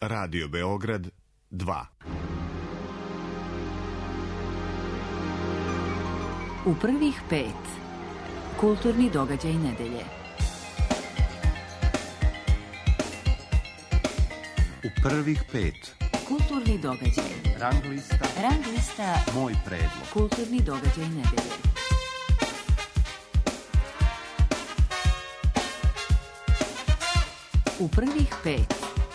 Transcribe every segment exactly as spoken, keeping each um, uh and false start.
Radio Beograd dva. U prvih pet. Kulturni događaj nedelje. U prvih pet. Kulturni događaj. Rang lista. Rang lista. Moj predlog. Kulturni događaj nedelje. U prvih pet.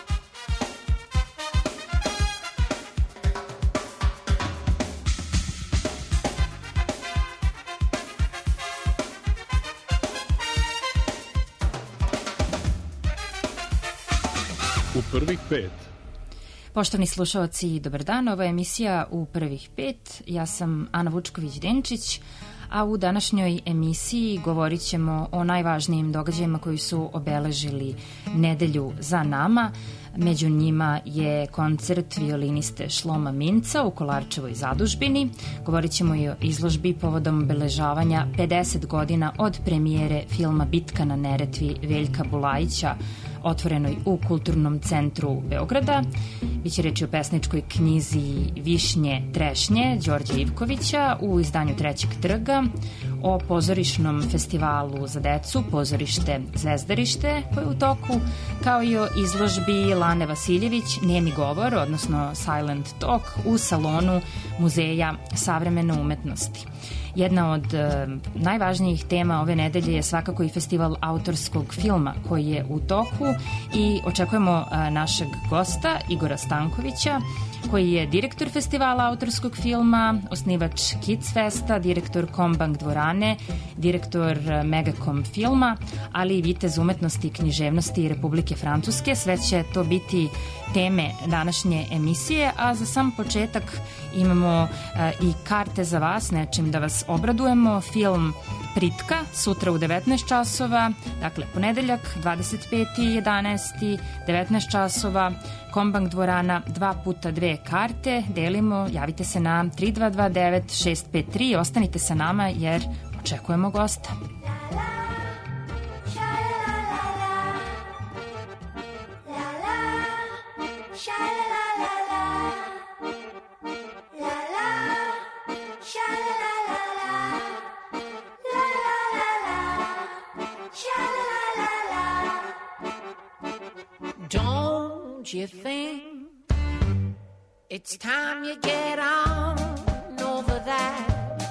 U prvih pet. Poštovani slušaoci, dobar dan. Ovo je emisija U prvih pet. Ja sam Ana Vučković-Denčić, a u današnjoj emisiji govorit ćemo o najvažnijim događajima koji su obeležili nedelju za nama. Među njima je koncert violiniste Šloma Minca u Kolarčevoj zadužbini. Govorit ćemo i o izložbi povodom obeležavanja pedeset godina od premijere filma Bitka na Neretvi Veljka Bulajića, otvorenoj u Kulturnom centru Beograda. Biće reči o pesničkoj knjizi Višnje trešnje Đorđa Ivkovića u izdanju Trećeg trga, o pozorišnom festivalu za decu Pozorište Zvezdarište koje je u toku, kao i o izložbi Lane Vasiljević Nemi govor, odnosno Silent Talk u salonu Muzeja savremene umetnosti. Jedna od e, najvažnijih tema ove nedelje je svakako i festival autorskog filma koji je u toku i očekujemo e, našeg gosta Igora Stankovića, koji je direktor festivala autorskog filma, osnivač Kids Festa, direktor Kombank dvorane, direktor Megacom filma, ali i vitez umetnosti i književnosti Republike Francuske. Sve će to biti teme današnje emisije, a za sam početak imamo e, i karte za vas, nečim da vas obradujemo. Film Pritka, sutra u devetnaest časova, dakle ponedeljak dvadeset peti jedanaesti devetnaest časova, Kombank dvorana, dva puta dve karte, delimo, javite se na tri dva dva devet šest pet tri, ostanite sa nama jer očekujemo gosta. Don't you think it's time you get on over that?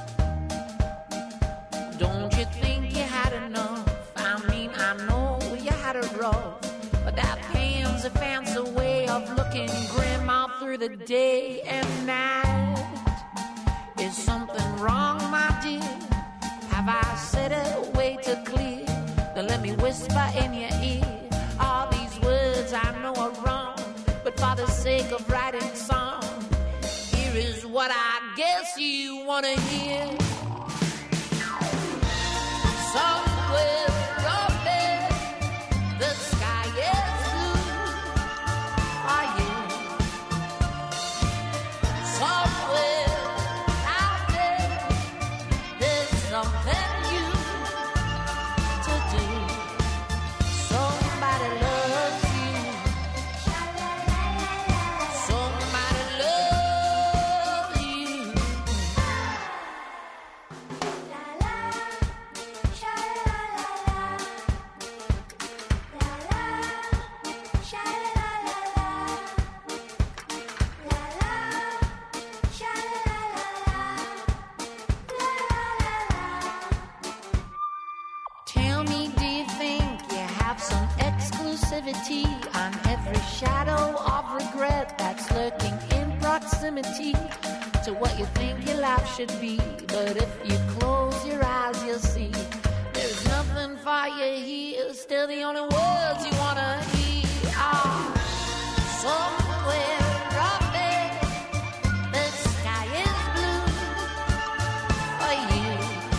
Don't you think you had enough? I mean, I know you had it rough, but that pain's a fancy way of looking grim all through the day and night. Is something wrong, my dear? Have I said it way too clear? Then let me whisper in your ear. All these words I know are wrong, but for the sake of writing song, here is what I guess you wanna hear. Somewhere up there, the sky is blue. Are you? Somewhere out there, there's something you to do. Somebody loves you. Somebody loves you. Tell me, do you think you have some exclusivity on every shadow of regret that's lurking in proximity to what you think your life should be? But if you close your eyes, you'll see there's nothing for you here. Still the only words you wanna hear are somewhere up there, the sky is blue for you.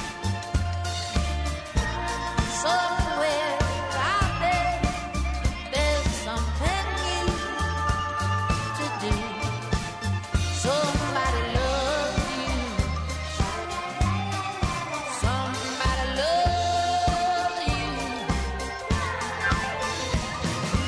Somewhere out there, there's something new to do. Somebody loves you. Somebody loves you.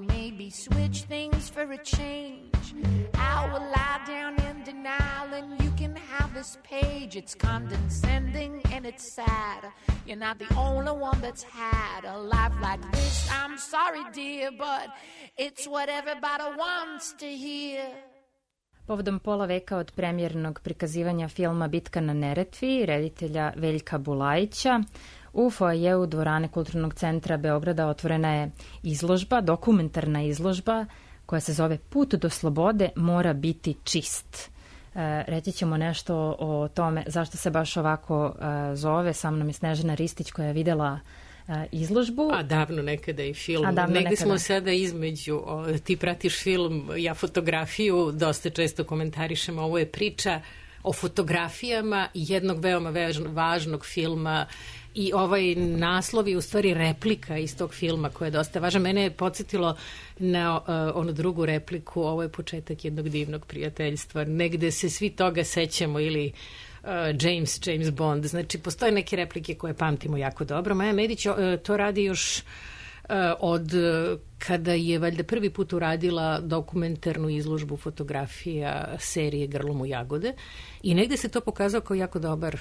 maybe switch things for a change. I will lie down in denial and you can have this page. It's condescending and it's sad. You're not the only one that's had a life like this. I'm sorry, dear, but it's what everybody wants to hear. Povodom pola veka od premijernog prikazivanja filma Bitka na Neretvi, reditelja Veljka Bulajića, u foajeu Dvorane Kulturnog centra Beograda otvorena je izložba, dokumentarna izložba koja se zove Put do slobode mora biti čist. E, reći ćemo nešto o tome zašto se baš ovako e, zove. Sa mnom je Snežana Ristić koja je videla e, izložbu. A davno nekada i film. Negde nekada. smo sada između, o, ti pratiš film, ja fotografiju, dosta često komentarišem, ovo je priča o fotografijama jednog veoma važnog filma i ovaj naslov je u stvari replika iz tog filma koja je dosta važna. Mene je podsjetilo na uh, onu drugu repliku, ovo je početak jednog divnog prijateljstva, negde se svi toga sećamo ili uh, James, James Bond, znači postoje neke replike koje pamtimo jako dobro. Maja Medić uh, to radi još uh, od uh, kada je valjda prvi put uradila dokumentarnu izložbu fotografija serije Grlom u jagode i negde se to pokazao kao jako dobar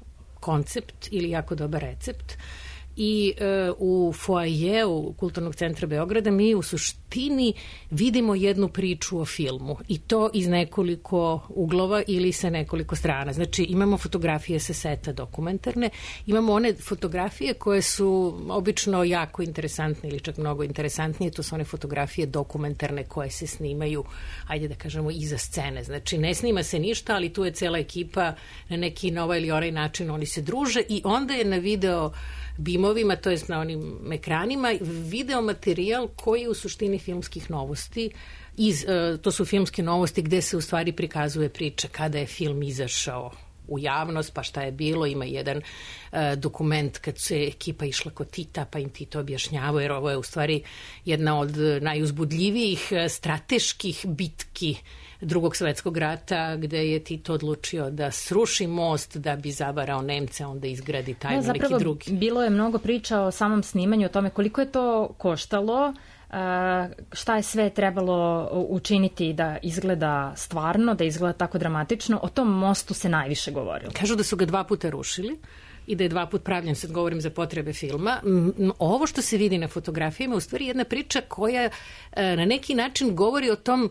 koncept ili jako dobar recept i e, u foajeu Kulturnog centra Beograda mi u suštini vidimo jednu priču o filmu i to iz nekoliko uglova ili sa nekoliko strana. Znači imamo fotografije sa seta dokumentarne, imamo one fotografije koje su obično jako interesantne ili čak mnogo interesantnije, to su one fotografije dokumentarne koje se snimaju, ajde da kažemo, iza scene. Znači ne snima se ništa, ali tu je cela ekipa na neki na ovaj ili onaj način, oni se druže i onda je na video bimovima, to jest na onim ekranima, video materijal koji je u suštini filmskih novosti. Iz, to su filmske novosti gde se u stvari prikazuje priča kada je film izašao u javnost, pa šta je bilo. Ima jedan uh, dokument kad se ekipa išla kod Tita, pa im Tito objašnjavao, jer ovo je u stvari jedna od najuzbudljivijih strateških bitki Drugog svetskog rata, gde je Tito odlučio da sruši most da bi zavarao Nemce, onda izgradi tajno no, neki drugi. Bilo je mnogo priča o samom snimanju, o tome koliko je to koštalo, šta je sve trebalo učiniti da izgleda stvarno, da izgleda tako dramatično. O tom mostu se najviše govorilo. Kažu da su ga dva puta rušili i da je dva put pravljen, sad govorim za potrebe filma. Ovo što se vidi na fotografijama je u stvari jedna priča koja na neki način govori o tom.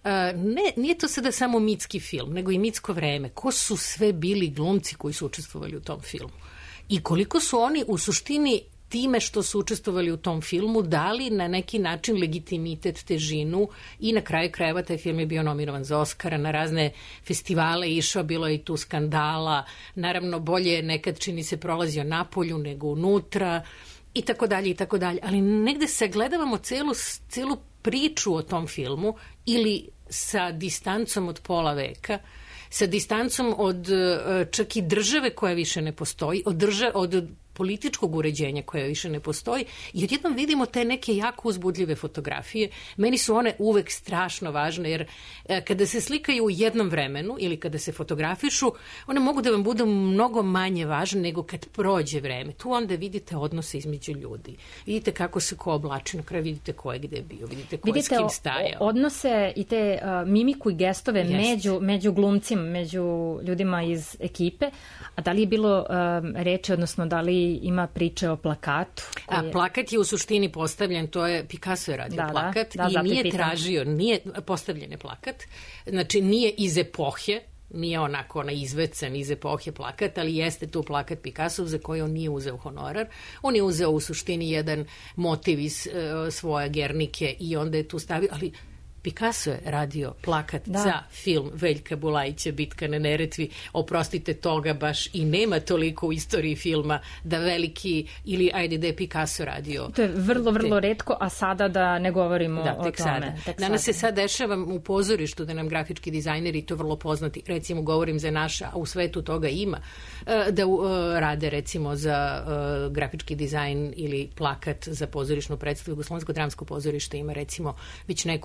Ne, nije to sada samo mitski film, nego i mitsko vreme. Ko su sve bili glumci koji su učestvovali u tom filmu? I koliko su oni u suštini time što su učestvovali u tom filmu dali na neki način legitimitet, težinu i na kraju krajeva taj film je bio nominovan za Oskara, na razne festivale išao, bilo je i tu skandala, naravno bolje je nekad čini se prolazio napolju nego unutra i tako dalje i tako dalje, ali negde sagledavamo celu, celu priču o tom filmu ili sa distancom od pola veka, sa distancom od čak i države koja više ne postoji, od, drža, od političkog uređenja koje više ne postoji i odjednom vidimo te neke jako uzbudljive fotografije. Meni su one uvek strašno važne jer kada se slikaju u jednom vremenu ili kada se fotografišu, one mogu da vam budu mnogo manje važne nego kad prođe vreme. Tu onda vidite odnose između ljudi. Vidite kako se ko oblači, na kraju vidite ko je gde bio, vidite ko vidite je s kim stajao. Vidite odnose i te uh, mimiku i gestove među, među glumcima, među ljudima iz ekipe. A da li je bilo um, reči, odnosno da li ima priče o plakatu? A, je... Plakat je u suštini postavljen, to je, Picasso je radio da, plakat da, da, i nije tražio, nije postavljen je plakat, znači nije iz epohe, nije onako ona izvecan iz epohe plakat, ali jeste tu plakat Picasso za koji on nije uzeo honorar. On je uzeo u suštini jedan motiv iz uh, svoje Gernike i onda je tu stavio, ali Picasso je radio plakat da. za film Veljka Bulajića Bitka na Neretvi. Oprostite, toga baš i nema toliko u istoriji filma da veliki, ili ajde da je Picasso radio. To je vrlo, vrlo retko, a sada da ne govorimo da, o tek tome. Sada. Tek Danas sada. se sad dešava u pozorištu da nam grafički dizajneri, to vrlo poznati, recimo govorim za naša, a u svetu toga ima, da rade recimo za grafički dizajn ili plakat za pozorišnu predstavu. Jugoslovensko dramsko pozorište ima recimo već nekoliko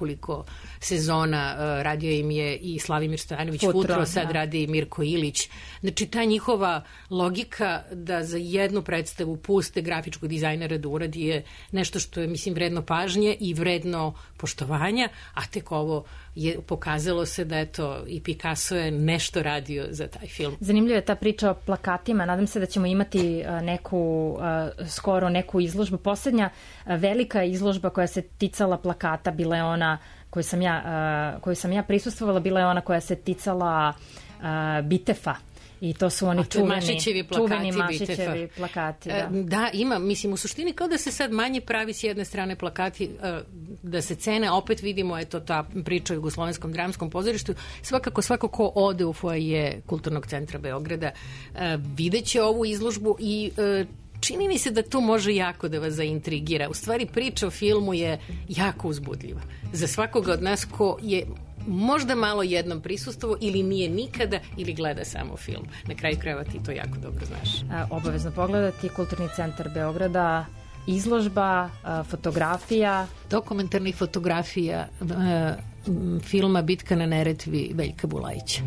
sezona, radio im je i Slavimir Stojanović Futro, Futro sad da. radi i Mirko Ilić. Znači, ta njihova logika da za jednu predstavu puste grafičkog dizajnera da uradi je nešto što je, mislim, vredno pažnje i vredno poštovanja, a tek ovo je pokazalo se da eto i Picasso je nešto radio za taj film. Zanimljiva je ta priča o plakatima. Nadam se da ćemo imati neku, skoro neku izložbu. Poslednja velika izložba koja se ticala plakata bila je ona koju sam ja, koju sam ja prisustvovala, bila je ona koja se ticala Bitefa. I to su oni čuveni Mašićevi plakati, čuveni Mašićevi plakati. Da. da, ima, mislim, u suštini kao da se sad manje pravi s jedne strane plakati, da se cene, opet vidimo, eto, ta priča o Jugoslovenskom dramskom pozorištu, svakako, svako ko ode u foaje Kulturnog centra Beograda, videće ovu izložbu i čini mi se da to može jako da vas zaintrigira. U stvari, priča o filmu je jako uzbudljiva. Za svakoga od nas ko je možda malo jednom prisustvo ili nije nikada ili gleda samo film. Na kraju krajeva ti to jako dobro znaš. A, obavezno pogledati Kulturni centar Beograda, izložba, a, fotografija. Dokumentarnih fotografija a, filma Bitka na Neretvi Veljka Bulajića.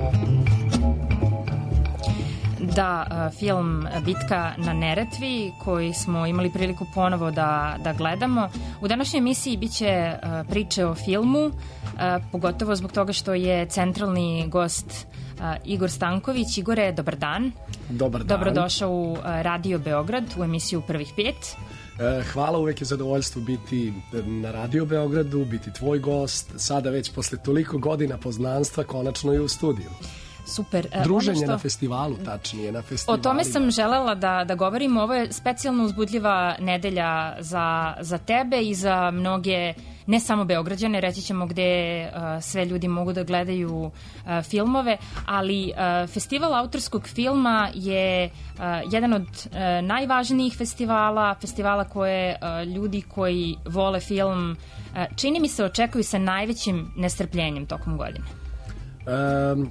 Da, film Bitka na Neretvi koji smo imali priliku ponovo da, da gledamo. U današnjoj emisiji biće priče o filmu, pogotovo zbog toga što je centralni gost Igor Stanković. Igore, dobar dan. Dobar dan. Dobrodošao u Radio Beograd, u emisiju Prvih pet. Hvala, uvek je zadovoljstvo biti na Radio Beogradu, biti tvoj gost, sada već posle toliko godina poznanstva konačno i u studiju. Super. Druženje što... na festivalu, tačnije, na festivalima. O tome sam želela da, da govorim. Ovo je specijalno uzbudljiva nedelja za, za tebe i za mnoge, ne samo Beograđane, reći ćemo gde uh, sve ljudi mogu da gledaju uh, filmove, ali uh, festival autorskog filma je uh, jedan od uh, najvažnijih festivala, festivala koje uh, ljudi koji vole film, uh, čini mi se, očekuju sa najvećim nestrpljenjem tokom godine. Um,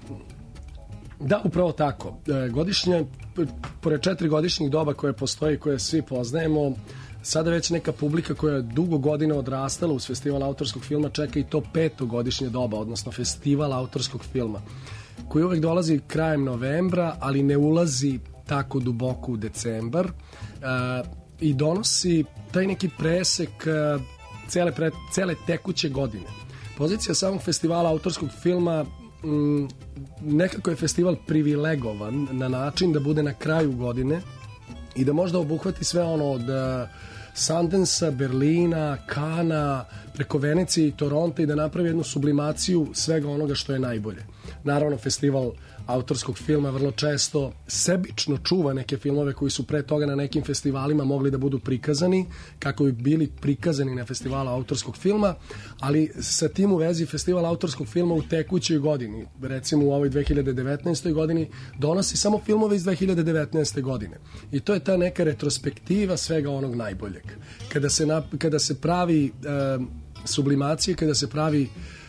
Da, upravo tako. Godišnje, pored četiri godišnjih doba koje postoji, koje svi poznajemo, sada već neka publika koja je dugo godina odrastala uz festival autorskog filma čeka i to peto godišnje doba, odnosno festival autorskog filma, koji uvek dolazi krajem novembra, ali ne ulazi tako duboko u decembar uh, i donosi taj neki presek uh, cele, pre, cele tekuće godine. Pozicija samog festivala autorskog filma Mm, nekako je festival privilegovan na način da bude na kraju godine i da možda obuhvati sve ono od uh, Sundansa, Berlina, Kana, preko Venecije i Toronta i da napravi jednu sublimaciju svega onoga što je najbolje. Naravno, festival autorskog filma vrlo često sebično čuva neke filmove koji su pre toga na nekim festivalima mogli da budu prikazani, kako bi bili prikazani na festivalu autorskog filma, ali sa tim u vezi festival autorskog filma u tekućoj godini, recimo u ovoj dve hiljade devetnaestoj godini, donosi samo filmove iz dve hiljade devetnaeste godine. I to je ta neka retrospektiva svega onog najboljeg. Kada se, na, kada se pravi e, sublimacije, kada se pravi e,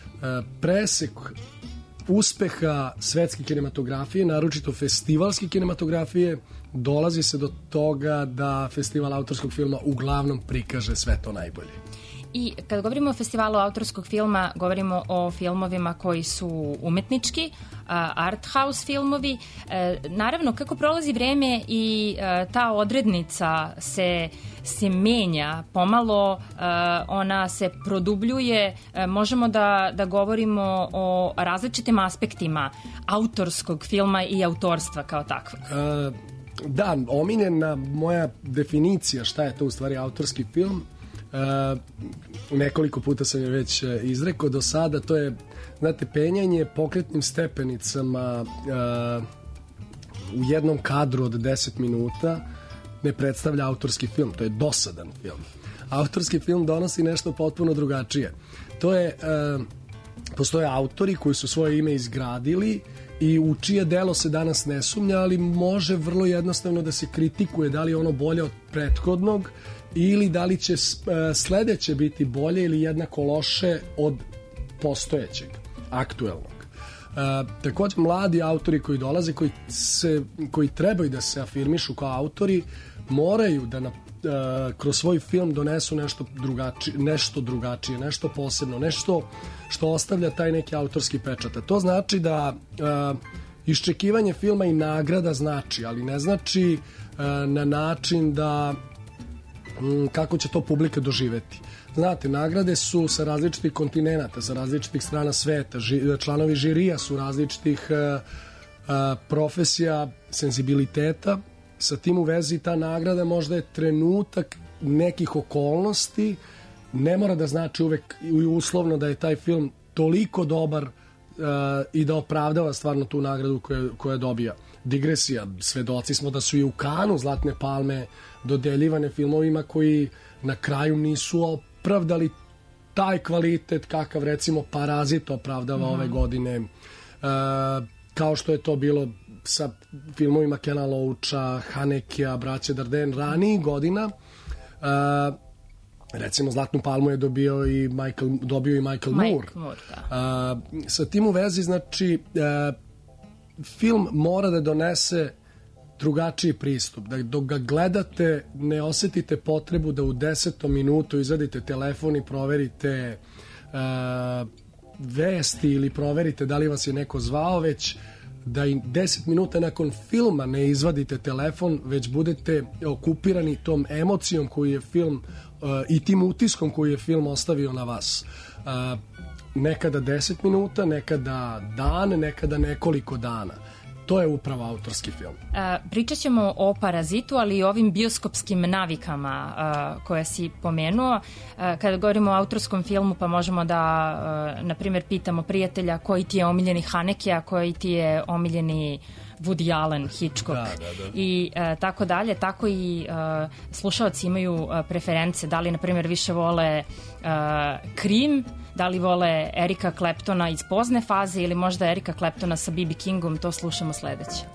presek uspeha svetske kinematografije, naročito festivalske kinematografije, dolazi se do toga da festival autorskog filma uglavnom prikaže sve to najbolje. I kad govorimo o festivalu autorskog filma, govorimo o filmovima koji su umetnički, art house filmovi. Naravno, kako prolazi vreme i ta odrednica se, se menja pomalo, ona se produbljuje, možemo da, da govorimo o različitim aspektima autorskog filma i autorstva kao takvog. Uh, da, omiljena moja definicija šta je to u stvari autorski film, Uh, nekoliko puta sam je već izrekao do sada, to je, znate, penjanje pokretnim stepenicama uh, u jednom kadru od deset minuta ne predstavlja autorski film, to je dosadan film. Autorski film donosi nešto potpuno drugačije. To je, uh, postoje autori koji su svoje ime izgradili i u čije delo se danas ne sumnja, ali može vrlo jednostavno da se kritikuje da li je ono bolje od prethodnog ili da li će sledeće biti bolje ili jednako loše od postojećeg, aktuelnog. E, takođe, mladi autori koji dolaze, koji, se, koji trebaju da se afirmišu kao autori, moraju da na uh, kroz svoj film donesu nešto drugačije, nešto drugačije, nešto posebno, nešto što ostavlja taj neki autorski pečat. A to znači da uh, iščekivanje filma i nagrada znači, ali ne znači uh, na način da um, kako će to publika doživeti. Znate, nagrade su sa različitih kontinenata, sa različitih strana sveta, ži, članovi žirija su različitih uh, uh, profesija, senzibiliteta. Sa tim u vezi ta nagrada možda je trenutak nekih okolnosti, ne mora da znači uvek i uslovno da je taj film toliko dobar uh, i da opravdava stvarno tu nagradu koju, koju dobija. Digresija, svedoci smo da su i u Kanu Zlatne palme dodeljivane filmovima koji na kraju nisu opravdali taj kvalitet kakav recimo Parazit opravdava mm. ove godine, uh, kao što je to bilo sa filmovima Kena Loacha, Hanekija, Braće Darden ranijih godina. Uh, recimo Zlatnu palmu je dobio i Michael, dobio i Michael Mike Moore. Moore da. Uh, sa tim u vezi, znači, uh, film mora da donese drugačiji pristup. Da dok ga gledate ne osetite potrebu da u desetom minutu izvadite telefon i proverite uh, vesti ili proverite da li vas je neko zvao, već da i deset minuta nakon filma ne izvadite telefon, već budete okupirani tom emocijom koju je film uh, i tim utiskom koji je film ostavio na vas. Uh, nekada deset minuta, nekada dan, nekada nekoliko dana. To je upravo autorski film. E, pričat ćemo o Parazitu, ali i ovim bioskopskim navikama e, koje si pomenuo. E, kada govorimo o autorskom filmu, pa možemo da, e, na primjer, pitamo prijatelja koji ti je omiljeni Hanekija, koji ti je omiljeni Woody Allen, Hitchcock da, da, da. i e, tako dalje. Tako i e, slušalci imaju e, preference, da li, na primjer, više vole e, Krim, da li vole Erika Claptona iz pozne faze ili možda Erika Claptona sa B B Kingom, to slušamo sledeće.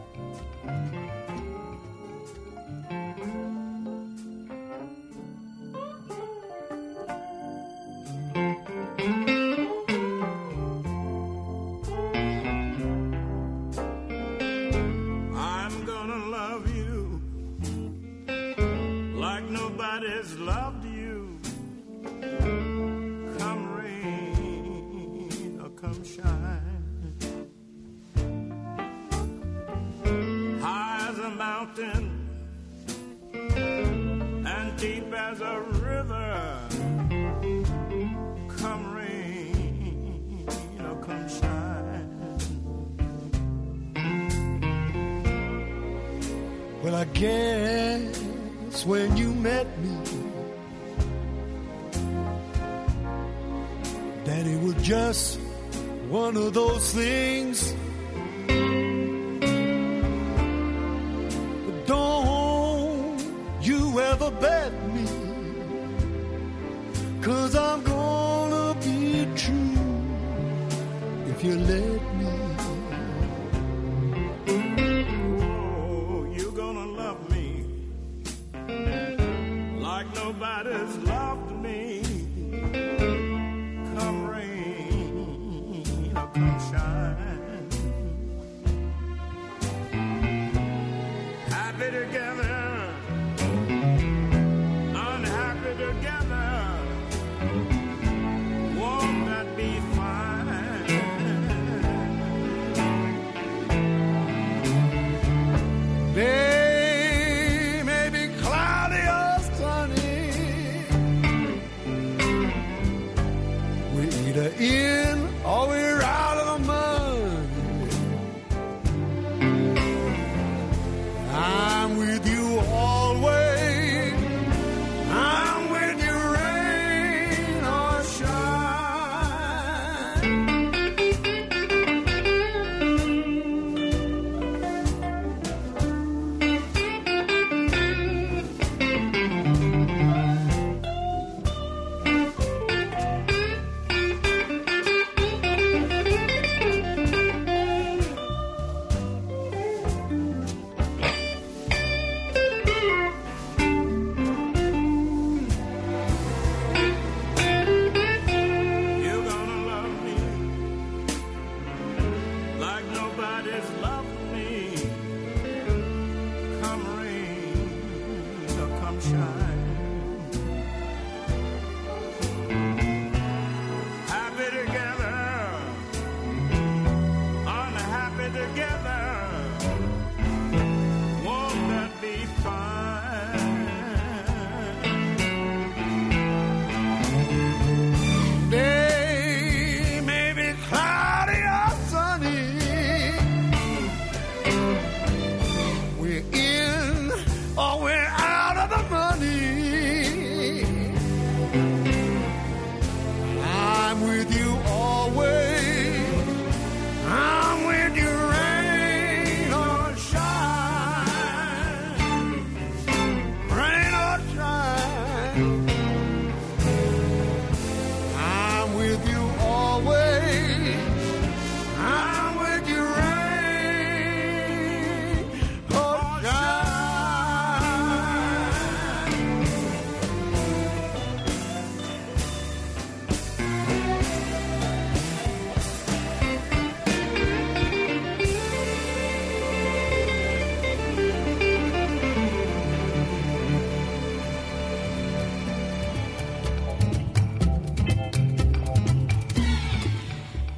I'm gonna love you like nobody's loved you. Come shine, high as a mountain and deep as a river. Come rain or come shine. Well, I guess when you met me that it was just one of those things. But don't you ever bet me, 'cause I'm gonna be true if you let me. Oh, you're gonna love me like nobody's loved me. Come rain, come shine. Happy together, unhappy together. Won't that be fine? Day may be cloudy or sunny. We're either in or we're out of the mud. I'm with you always. I'm with you rain or shine.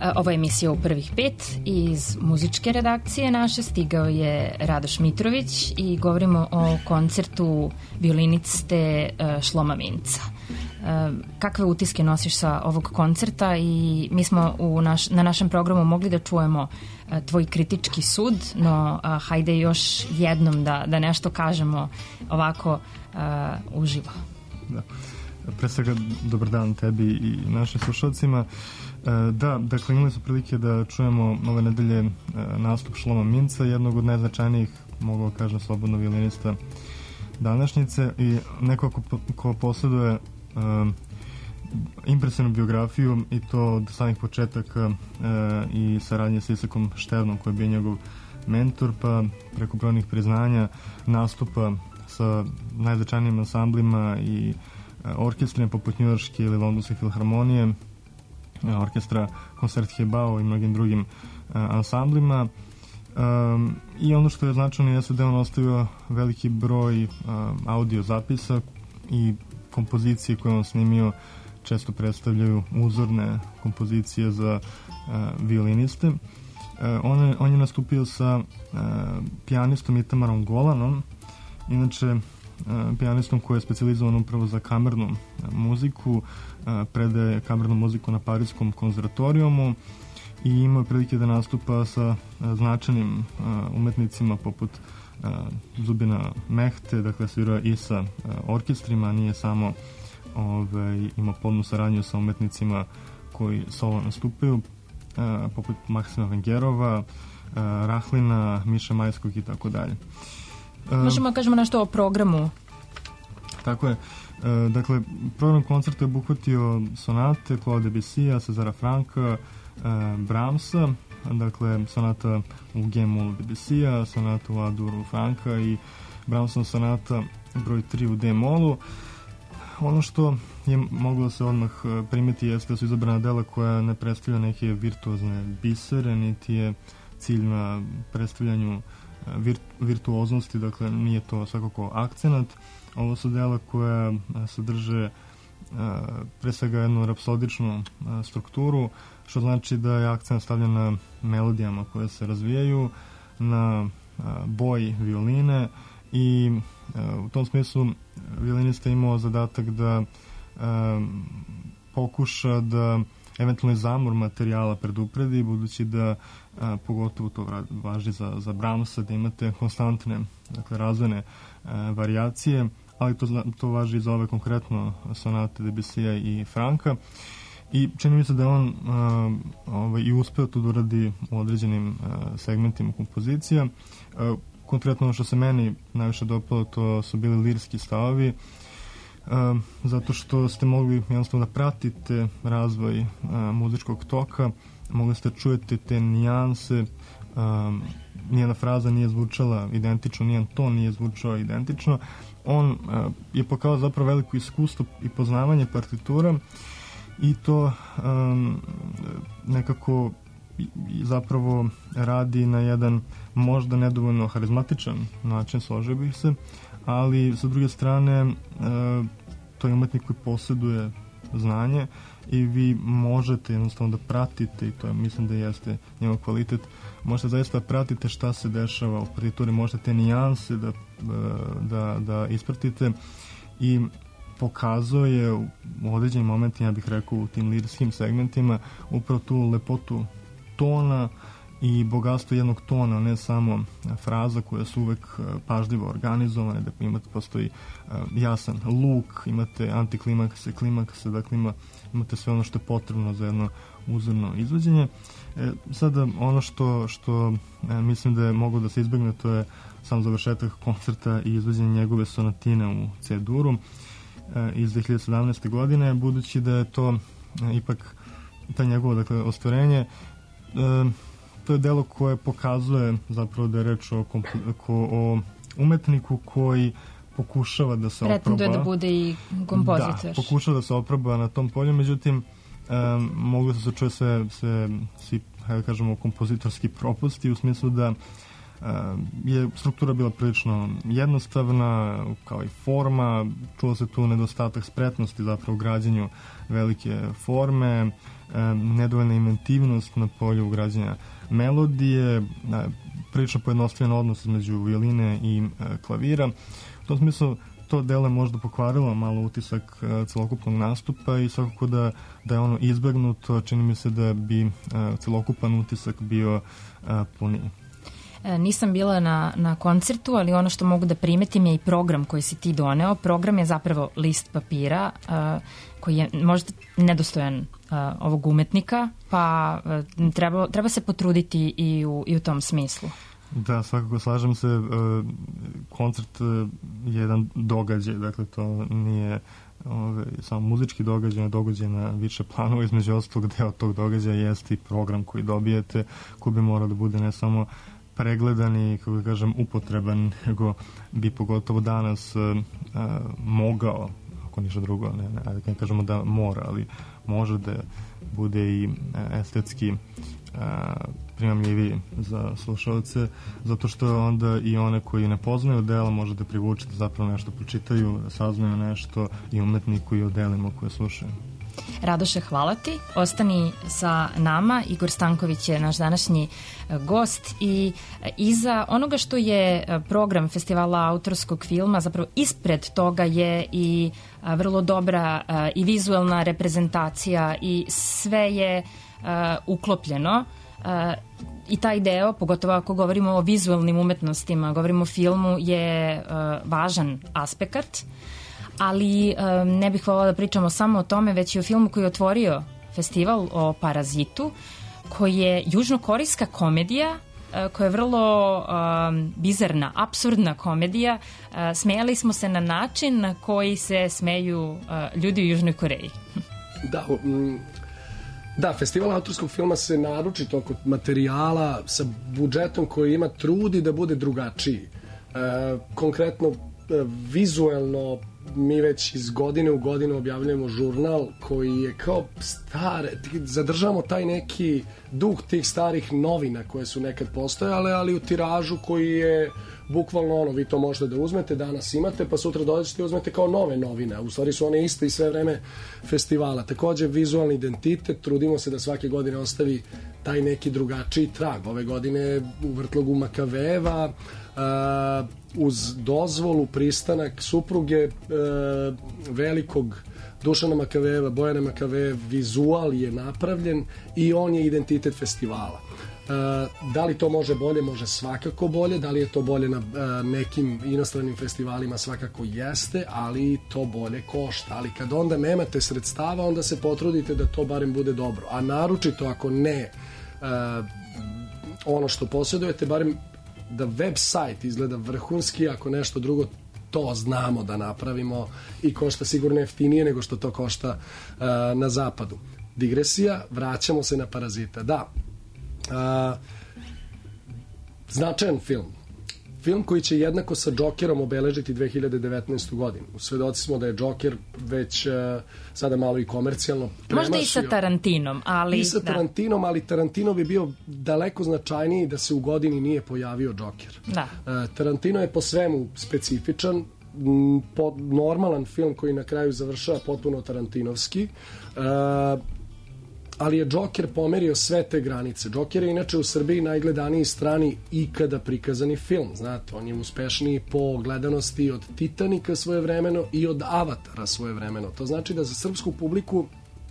Ovo je emisija U prvih pet. Iz muzičke redakcije naše stigao je Radoš Mitrović i govorimo o koncertu violiniste Šloma Vinca. Kakve utiske nosiš sa ovog koncerta? I mi smo u naš, na našem programu mogli da čujemo tvoj kritički sud, no hajde još jednom da, da nešto kažemo ovako uh, uživo. Da. Pre svega, dobar dan tebi i našim slušalcima. Da, dakle, imali su prilike da čujemo ove nedelje nastup Šloma Minca, jednog od najznačajnijih, mogu kažem, slobodno violinista današnjice i neko ko, ko posjeduje uh, impresivnu biografiju i to od samih početaka uh, i saradnje s Isakom Šternom koji je bio njegov mentor, pa preko brojnih priznanja, nastupa sa najznačajnijim ansamblima i orkestrima poput njujorške ili londonske filharmonije, orkestra Koncert Hebao i mnogim drugim uh, ansamblima. Um, I ono što je značajno jeste da on ostavio veliki broj uh, audio zapisa i kompozicije koje on snimio često predstavljaju uzorne kompozicije za uh, violiniste. Uh, on, je, on je nastupio sa uh, pijanistom Itamarom Golanom, inače pijanistom koji je specijalizovan upravo za kamernu muziku, predaje kamernu muziku na Parijskom konzervatorijumu i imao prilike da nastupa sa značajnim umetnicima poput Zubina Mehte, dakle svira i sa orkestrima, nije samo ove, ima podnu saradnju sa umetnicima koji solo nastupaju, poput Maksima Vengerova, Rahlina, Miša Majskog i tako dalje. Možemo da kažemo nešto o programu. Tako je. E, dakle, program koncerta je obuhvatio sonate Claude Debussya, Cezara Franka, e, Brahmsa, dakle sonata u G-molu Debussya, sonata u A-duru Franka i Brahmsova sonata broj tri u D-molu. Ono što je moglo da se odmah primeti jeste da su izabrana dela koja ne predstavlja neke virtuozne bisere, niti je cilj na predstavljanju Virt, virtuoznosti, dakle nije to svakako akcenat. Ovo su dela koja sadrže pre svega jednu rapsodičnu strukturu, što znači da je akcent stavljen na melodijama koje se razvijaju, na boj violine i u tom smislu violinista imao zadatak da pokuša da eventualni zamor materijala predupredi, budući da a, pogotovo to važi za, za Brahmsa, da imate konstantne, dakle, razvojne a, varijacije, ali to, to važi i za ove konkretno sonate Debussya i Franka. I čini mi se da je on a, ovaj, i uspeo to da uradi u određenim a, segmentima kompozicija. A, konkretno ono što se meni najviše dopalo, to su bili lirski stavovi, Uh, zato što ste mogli jednostavno da pratite razvoj uh, muzičkog toka, mogli ste čujete te nijanse, um, nijena fraza nije zvučala identično, nijen ton nije zvučao identično. On uh, je pokazao zapravo veliko iskustvo i poznavanje partitura i to um, nekako zapravo radi na jedan možda nedovoljno harizmatičan način, složio bih se, ali sa druge strane e, to je umetnik koji posjeduje znanje i vi možete jednostavno da pratite, i to je, mislim da jeste njegov kvalitet, možete zaista pratite šta se dešava u partituri, možete te nijanse da, da, da ispratite i pokazuje u određenim momentima, ja bih rekao u tim lirskim segmentima, upravo tu lepotu tona i bogatstvo jednog tona, ne samo fraza koje su uvek pažljivo organizovane, da imate, postoji jasan luk, imate antiklimakse, klimakse, dakle ima, imate sve ono što je potrebno za jedno uzorno izvođenje. E, sada ono što, što e, mislim da je moglo da se izbegne, to je sam završetak koncerta i izvođenje njegove sonatine u C-duru e, iz dve hiljade sedamnaeste. godine, budući da je to e, ipak ta njegovo, dakle, ostvarenje, e, to je delo koje pokazuje zapravo da je reč o, o umetniku koji pokušava da se oproba. Pretenduje da bude i kompozitor. Da, pokušava da se oproba na tom polju, međutim, um, mogu se čuje sve, sve, svi, hajde kažemo, kompozitorski propusti, u smislu da uh, je struktura bila prilično jednostavna, kao i forma, čuo se tu nedostatak spretnosti zapravo u građenju velike forme, nedovoljna inventivnost na polju građenja melodije, prilično pojednostavljen odnos između violine i klavira. U tom smislu to delo je možda pokvarilo malo utisak celokupnog nastupa i svakako da, da je ono izbegnuto, čini mi se da bi celokupan utisak bio puniji. Nisam bila na, na koncertu, ali ono što mogu da primetim je i program koji si ti doneo. Program je zapravo list papira uh, koji je možda nedostojan uh, ovog umetnika, pa uh, treba, treba se potruditi i u, i u tom smislu. Da, svakako slažem se. Uh, koncert uh, je jedan događaj, dakle to nije ove, samo muzički događaj, događaj na više planova, između ostalog deo tog događaja jeste i program koji dobijete, koji bi morao da bude ne samo pregledan i, kako da kažem, upotreban, nego bi pogotovo danas uh, mogao, ako ništa drugo, ne, ne, ajde ne kažemo da mora, ali može da bude i estetski uh, primamljiviji za slušalce, zato što onda i one koji ne poznaju dela može da privuče da zapravo nešto pročitaju, da saznaju nešto i umetniku i o delima koje slušaju. Radoše, hvala ti. Ostani sa nama. Igor Stanković je naš današnji gost i iza onoga što je program Festivala autorskog filma, zapravo ispred toga je i vrlo dobra i vizuelna reprezentacija i sve je uklopljeno. I taj deo, pogotovo ako govorimo o vizuelnim umetnostima, govorimo o filmu, je važan aspekt. Ali um, ne bih voljela da pričamo samo o tome, već i o filmu koji je otvorio festival, o Parazitu, koji je južnokorejska komedija, uh, koja je vrlo um, bizarna, apsurdna komedija. Uh, smejali smo se na način na koji se smeju uh, ljudi u Južnoj Koreji. Da, um, da, festival autorskog filma se naročito oko materijala sa budžetom koji ima trudi da bude drugačiji. Uh, konkretno, uh, vizuelno, mi već iz godine u godinu objavljujemo žurnal koji je kao stare, zadržamo taj neki duh tih starih novina koje su nekad postojale, ali u tiražu koji je bukvalno ono, vi to možete da uzmete, danas imate, pa sutra dođete i uzmete kao nove novine, u stvari su one iste i sve vreme festivala. Takođe, vizualni identitet, trudimo se da svake godine ostavi taj neki drugačiji trag. Ove godine u vrtlogu Makaveva, Uh, uz dozvolu, pristanak supruge uh, velikog Dušana Makaveva, Bojana Makaveva, vizual je napravljen i on je identitet festivala. Uh, da li to može bolje? Može svakako bolje. Da li je to bolje na uh, nekim inostranim festivalima? Svakako jeste, ali to bolje košta. Ali kad onda nemate sredstava, onda se potrudite da to barem bude dobro. A naročito ako ne uh, ono što posjedujete, barem da web sajt izgleda vrhunski, ako nešto drugo to znamo da napravimo i košta sigurno jeftinije nego što to košta uh, na zapadu. Digresija, vraćamo se na Parazita. Da, uh, značajan film. Film koji će jednako sa Jokerom obeležiti dve hiljade devetnaestu godinu. Svedoci smo da je Joker već uh, sada malo i komercijalno premašio. Možda i sa Tarantinom, ali... I sa da. Tarantinom, ali Tarantino bi bio daleko značajniji da se u godini nije pojavio Joker. Da. Uh, Tarantino je po svemu specifičan, po, normalan film koji na kraju završava potpuno tarantinovski. Uh, ali je Joker pomerio sve te granice. Joker je inače u Srbiji najgledaniji strani ikada prikazani film. Znate, on je uspešniji po gledanosti od Titanika svojevremeno i od Avatara svojevremeno. To znači da za srpsku publiku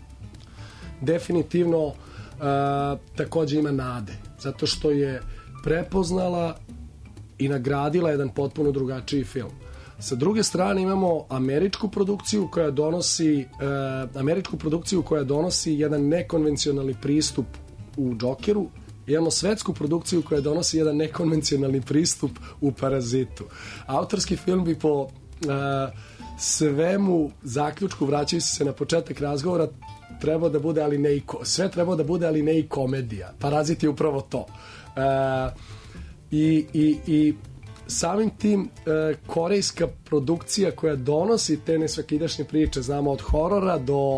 definitivno uh, takođe ima nade. Zato što je prepoznala i nagradila jedan potpuno drugačiji film. Sa druge strane imamo američku produkciju koja donosi e, američku produkciju koja donosi jedan nekonvencionalni pristup u Jokeru. Imamo svetsku produkciju koja donosi jedan nekonvencionalni pristup u Parazitu. Autorski film bi po e, svemu zaključku, vraćajući se na početak razgovora, trebao da bude, ali ne i ko, sve trebao da bude, ali ne i komedija. Parazit je upravo to. E, i, i, i samim tim e, korejska produkcija koja donosi te nesvakidašnje priče, znamo od horora do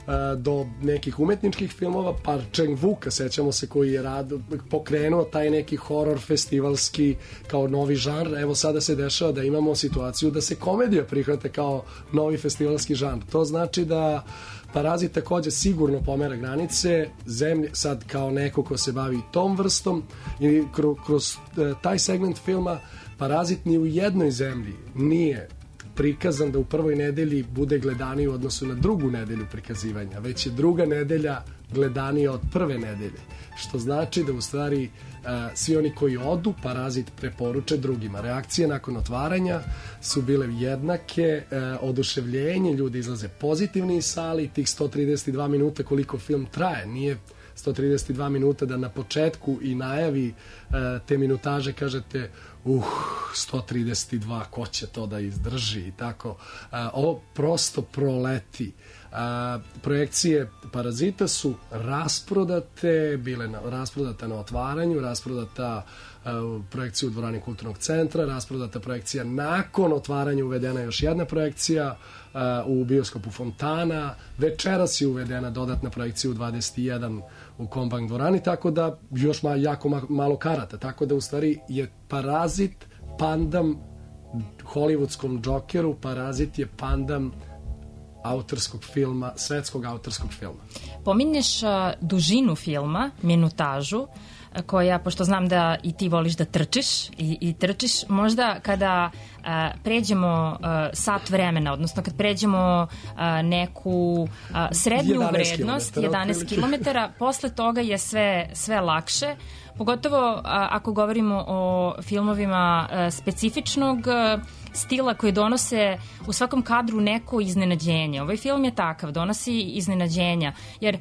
do nekih umetničkih filmova, pa Cheng-Vuka, sećamo se, koji je rad, pokrenuo taj neki horor festivalski kao novi žanr. Evo sada se dešava da imamo situaciju da se komedija prihvate kao novi festivalski žanr. To znači da Parazit takođe sigurno pomera granice zemlje, sad kao neko ko se bavi tom vrstom i kroz, kroz taj segment filma Parazit ni u jednoj zemlji nije prikazan da u prvoj nedelji bude gledaniji u odnosu na drugu nedelju prikazivanja, već je druga nedelja gledanija od prve nedelje, što znači da u stvari uh, svi oni koji odu Parazit preporuče drugima. Reakcije nakon otvaranja su bile jednake, uh, oduševljenje, ljudi izlaze pozitivni iz sali, tih sto trideset dva minuta koliko film traje, nije sto trideset dva minuta da na početku i najavi uh, te minutaže kažete uh, sto trideset dva, ko će to da izdrži i tako. Uh, ovo prosto proleti. A, projekcije Parazita su rasprodate, bile na, rasprodata na otvaranju, rasprodata a, projekcija u dvorani Kulturnog centra, rasprodata projekcija nakon otvaranja, uvedena još jedna projekcija a, u bioskopu Fontana, večeras je uvedena dodatna projekcija u dvadeset jedan u Kombank dvorani, tako da još ma, jako ma, malo karata, tako da u stvari je Parazit pandam hollywoodskom Džokeru, Parazit je pandam autorskog filma, svetskog autorskog filma. Pominješ uh, dužinu filma, minutažu, koja, pošto znam da i ti voliš da trčiš i, i trčiš, možda kada uh, pređemo uh, sat vremena, odnosno kad pređemo uh, neku uh, srednju vrednost, jedanaest kilometara, posle toga je sve, sve lakše, pogotovo uh, ako govorimo o filmovima uh, specifičnog uh, stila koji donose u svakom kadru neko iznenađenje. Ovaj film je takav, donosi iznenađenja, jer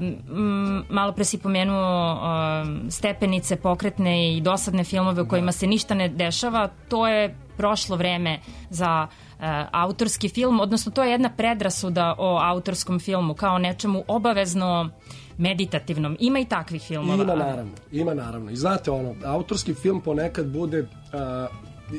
um, malo pre si pomenuo um, stepenice, pokretne i dosadne filmove u kojima se ništa ne dešava, to je prošlo vreme za uh, autorski film, odnosno to je jedna predrasuda o autorskom filmu, kao nečemu obavezno meditativnom. Ima i takvih filmova. Ima naravno, ima naravno. I znate ono, autorski film ponekad bude... Uh,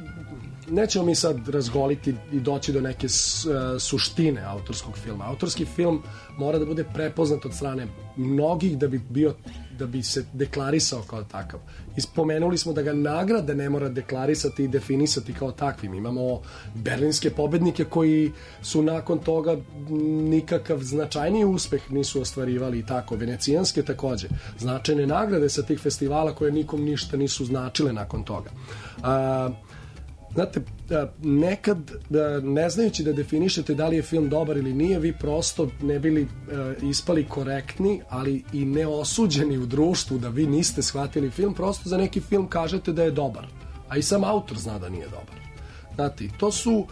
nećemo mi sad razgoliti i doći do neke suštine autorskog filma. Autorski film mora da bude prepoznat od strane mnogih da bi bio, da bi se deklarisao kao takav. I spomenuli smo da ga nagrada ne mora deklarisati i definisati kao takvim. Imamo berlinske pobednike koji su nakon toga nikakav značajniji uspeh nisu ostvarivali i tako. Venecijanske takođe. Značajne nagrade sa tih festivala koje nikom ništa nisu značile nakon toga. A, Znate, nekad ne znajući da definišete da li je film dobar ili nije, vi prosto ne bili ispali korektni, ali i neosuđeni u društvu da vi niste shvatili film, prosto za neki film kažete da je dobar, a i sam autor zna da nije dobar. Znate, to su uh,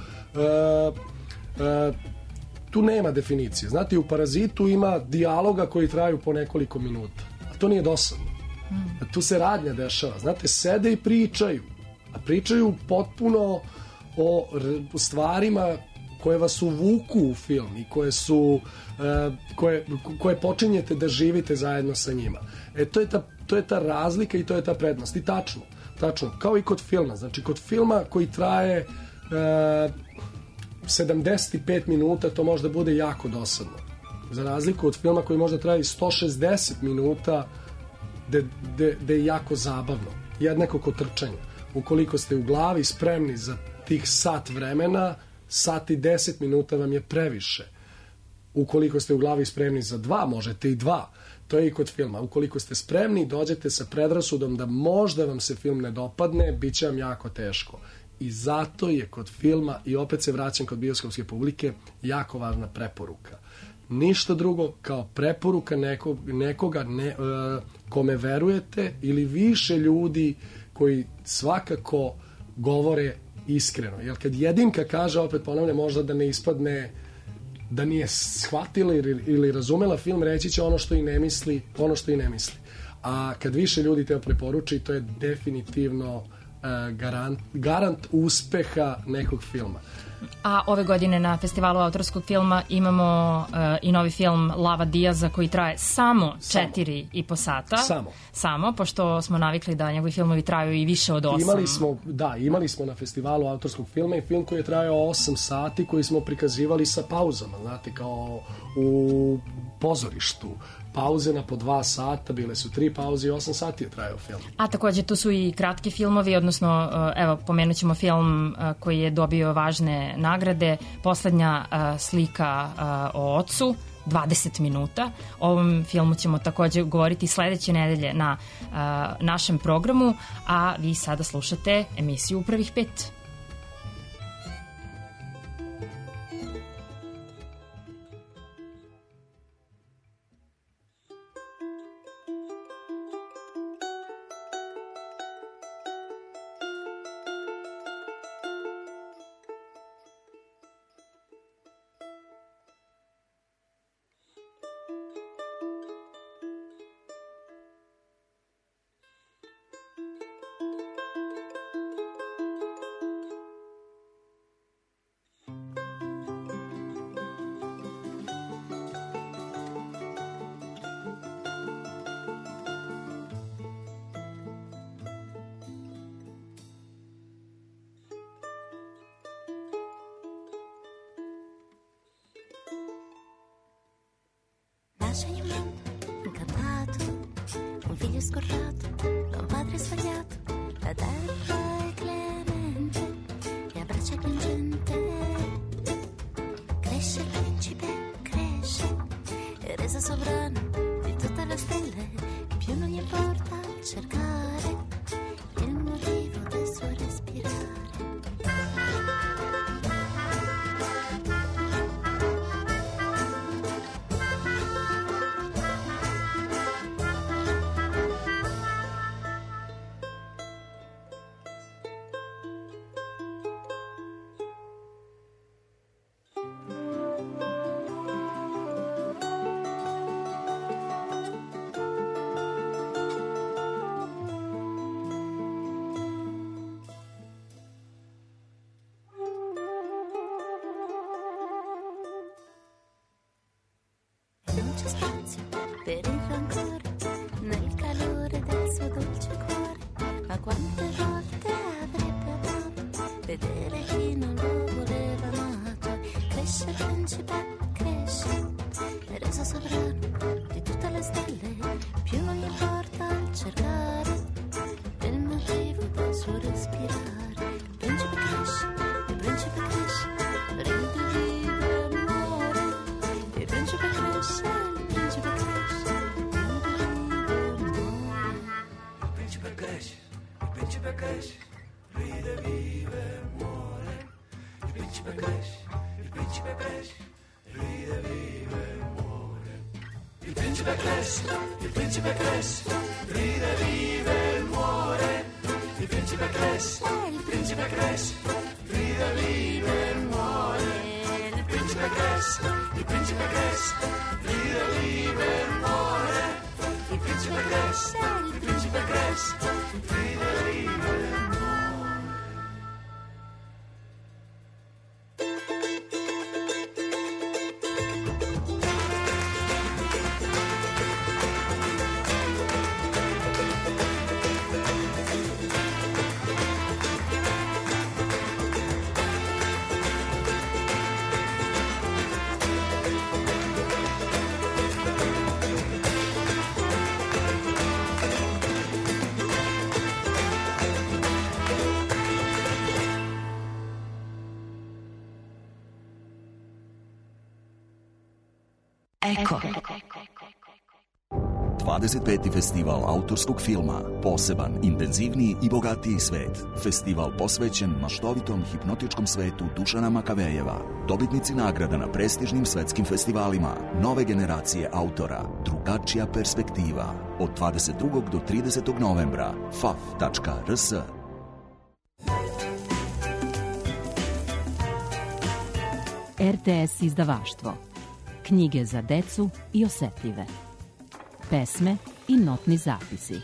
uh, tu nema definicije. Znate, u Parazitu ima dijaloga koji traju po nekoliko minuta, a to nije dosadno. Tu se radnja dešava. Znate, sede i pričaju, a pričaju potpuno o stvarima koje vas uvuku u film i koje su uh, koje, koje počinjete da živite zajedno sa njima. E to je ta, to je ta razlika i to je ta prednost. I tačno, tačno, kao i kod filma. Znači, kod filma koji traje uh, sedamdeset pet minuta, to možda bude jako dosadno. Za razliku od filma koji možda traje sto šezdeset minuta, gde je jako zabavno. Jednako kod trčanja. Ukoliko ste u glavi spremni za tih sat vremena, sat i deset minuta vam je previše. Ukoliko ste u glavi spremni za dva, možete i dva. To je i kod filma. Ukoliko ste spremni, dođete sa predrasudom da možda vam se film ne dopadne, bit će vam jako teško. I zato je kod filma, i opet se vraćam kod bioskopske publike, jako važna preporuka. Ništa drugo kao preporuka nekog, nekoga ne, uh, kome verujete ili više ljudi koji svakako govore iskreno. Jer kad jedinka kaže, opet ponavljam, možda da ne ispadne da nije shvatila ili, ili razumela film, reći će ono što i ne misli, ono što i ne misli. A kad više ljudi te preporuči, to je definitivno uh, garant, garant uspeha nekog filma. A ove godine na festivalu autorskog filma imamo uh, i novi film Lava Diaza koji traje samo četiri i po sata. Samo. Samo, pošto smo navikli da njegovi filmovi traju i više od osam. Imali smo, da, imali smo na festivalu autorskog filma i film koji je trajao osam sati koji smo prikazivali sa pauzama, znate, kao u pozorištu. Pauze na po dva sata, bile su tri pauze i osam sati je trajao film. A takođe tu su i kratki filmovi, odnosno, evo, pomenut ćemo film koji je dobio važne nagrade, Poslednja slika o ocu, dvadeset minuta. O ovom filmu ćemo takođe govoriti sledeće nedelje na našem programu, a vi sada slušate emisiju U prvih pet. Lasciami un mondo incantato, un figlio scordato, da un padre sbagliato, la terra è clemente e abbraccia piangente. Cresce il principe, cresce, è resa sovrano di tutte le stelle, più non gli importa cercare il motivo del suo respirare. Non c'è spazio per il rancore nel calore del suo dolce cuore, ma quante volte avrebbe amato vedere chi non lo voleva amato. Cresce il principe, cresce, è reso sovrano di tutte le stelle, più non gli importa cercare il motivo del suo respirare. Il principe cresce, il principe cresce, ride, vive, muore. Il principe cresce, il principe cresce, ride, vive, muore. Il principe cresce, il principe cresce, ride, vive, muore. Il principe cresce, il principe cresce, ride, vive, muore. Il principe cresce, il principe cresce, ride, vive, muore. Il principe cresce, il principe cresce, ride, vive, muore. Il principe cresce, il principe cresce, ride, vive, muore. Eko. dvadeset peti festival autorskog filma, poseban, intenzivniji i bogatiji svet. Festival posvećen maštovitom hipnotičkom svetu Dušana Makavejeva. Dobitnici nagrada na prestižnim svetskim festivalima, nove generacije autora, drugačija perspektiva. Od dvadeset drugog do tridesetog novembra. f a f tačka r s. R T S izdavaštvo. Knjige za decu i osetljive. Pesme i notni zapisi.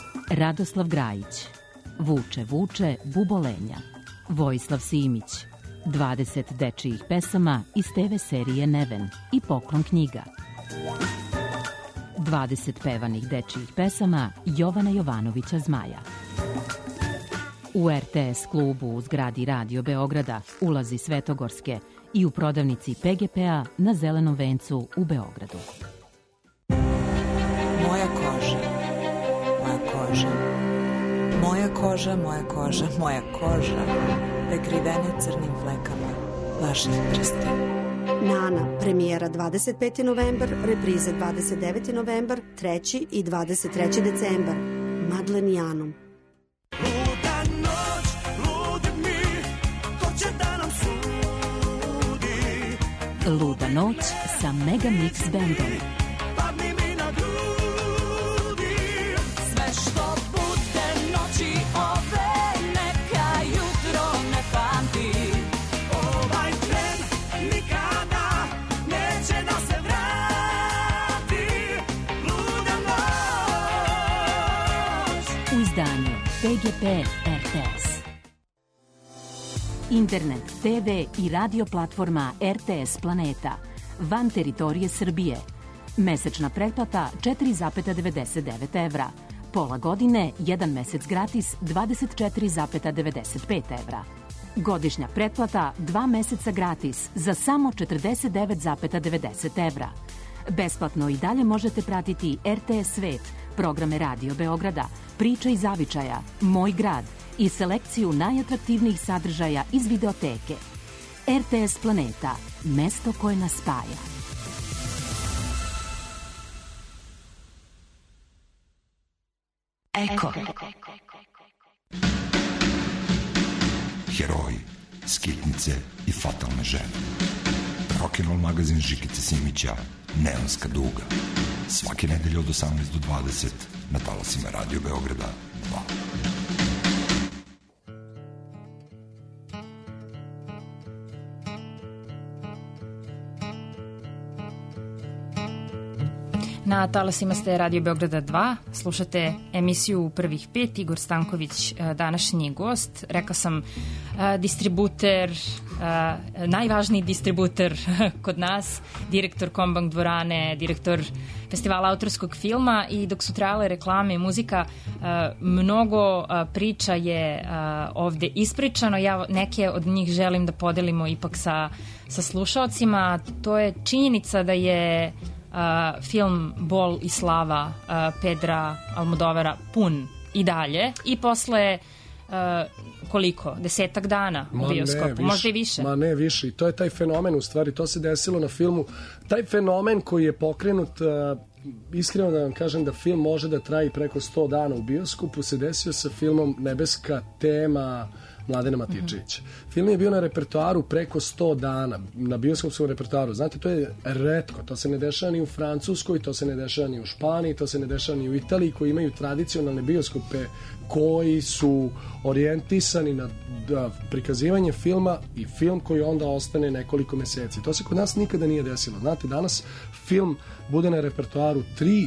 Radoslav Grajić. Vuče, vuče, bubolenja. Vojislav Simić. dvadeset dečijih pesama iz te ve serije Neven i Poklon knjiga. dvadeset pevanih dečijih pesama Jovana Jovanovića Zmaja. U er te es klubu u zgradi Radio Beograda, ulazi Svetogorske i u prodavnici pe ge pe-a na Zelenom vencu u Beogradu. Moja koža, moja koža, moja koža, moja koža, moja koža, prekrivena crnim flekama vaših prstiju. Nana, premijera dvadeset peti novembar, reprize dvadeset deveti novembar, treći i dvadeset treći decembar. Madlen Janom. Luda noć, ludi mi, ko će da nam sudi. Luda noć sa Mega Mix bandom. Padni mi na grudi. Sve što bude noći ove, neka jutro ne pamti. Ovaj tren nikada neće da se vrati. Luda noć. U izdanju pe ge pe er te es. Internet, te ve i radio platforma er te es Planeta. Van teritorije Srbije. Mesečna pretplata četiri zarez devedeset devet evra. Pola godine, jedan mesec gratis dvadeset četiri zarez devedeset pet evra. Godišnja pretplata dva meseca gratis za samo četrdeset devet zarez devedeset evra. Besplatno i dalje možete pratiti er te es Svet, programe Radio Beograda, Priča i zavičaja, Moj grad i selekciju najatraktivnijih sadržaja iz videoteke. er te es Planeta, mesto koje nas spaja. Eko. Heroji, skitnice i fatalne žene. Rock'n'roll magazin Žikice Simića, Neonska duga. Svake nedelje od osamnaest do dvadeset na talasima Radio Beograda dva. Na talasima ste Radio Beograda dva, slušate emisiju Prvih pet, Igor Stanković, današnji gost. Rekao sam, distributer, najvažniji distributer kod nas, direktor Kombank dvorane, direktor Festivala autorskog filma i dok su trajale reklame i muzika, mnogo priča je ovde ispričano. Ja neke od njih želim da podelimo ipak sa, sa slušaocima. To je činjenica da je Uh, film Bol i slava uh, Pedra Almodovara pun i dalje i posle uh, koliko? Desetak dana u bioskopu, možda i više. Ma ne više, i to je taj fenomen u stvari, to se desilo na filmu, taj fenomen koji je pokrenut, uh, iskreno da vam kažem da film može da traji preko sto dana u bioskopu, se desio sa filmom Nebeska tema Mladena Matičevića. Mm-hmm. Film je bio na repertoaru preko sto dana, na bioskopskom repertoaru. Znate, to je retko, to se ne dešava ni u Francuskoj, to se ne dešava ni u Španiji, to se ne dešava ni u Italiji, koji imaju tradicionalne bioskope koji su orijentisani na da, prikazivanje filma i film koji onda ostane nekoliko meseci. To se kod nas nikada nije desilo. Znate, danas film bude na repertoaru tri,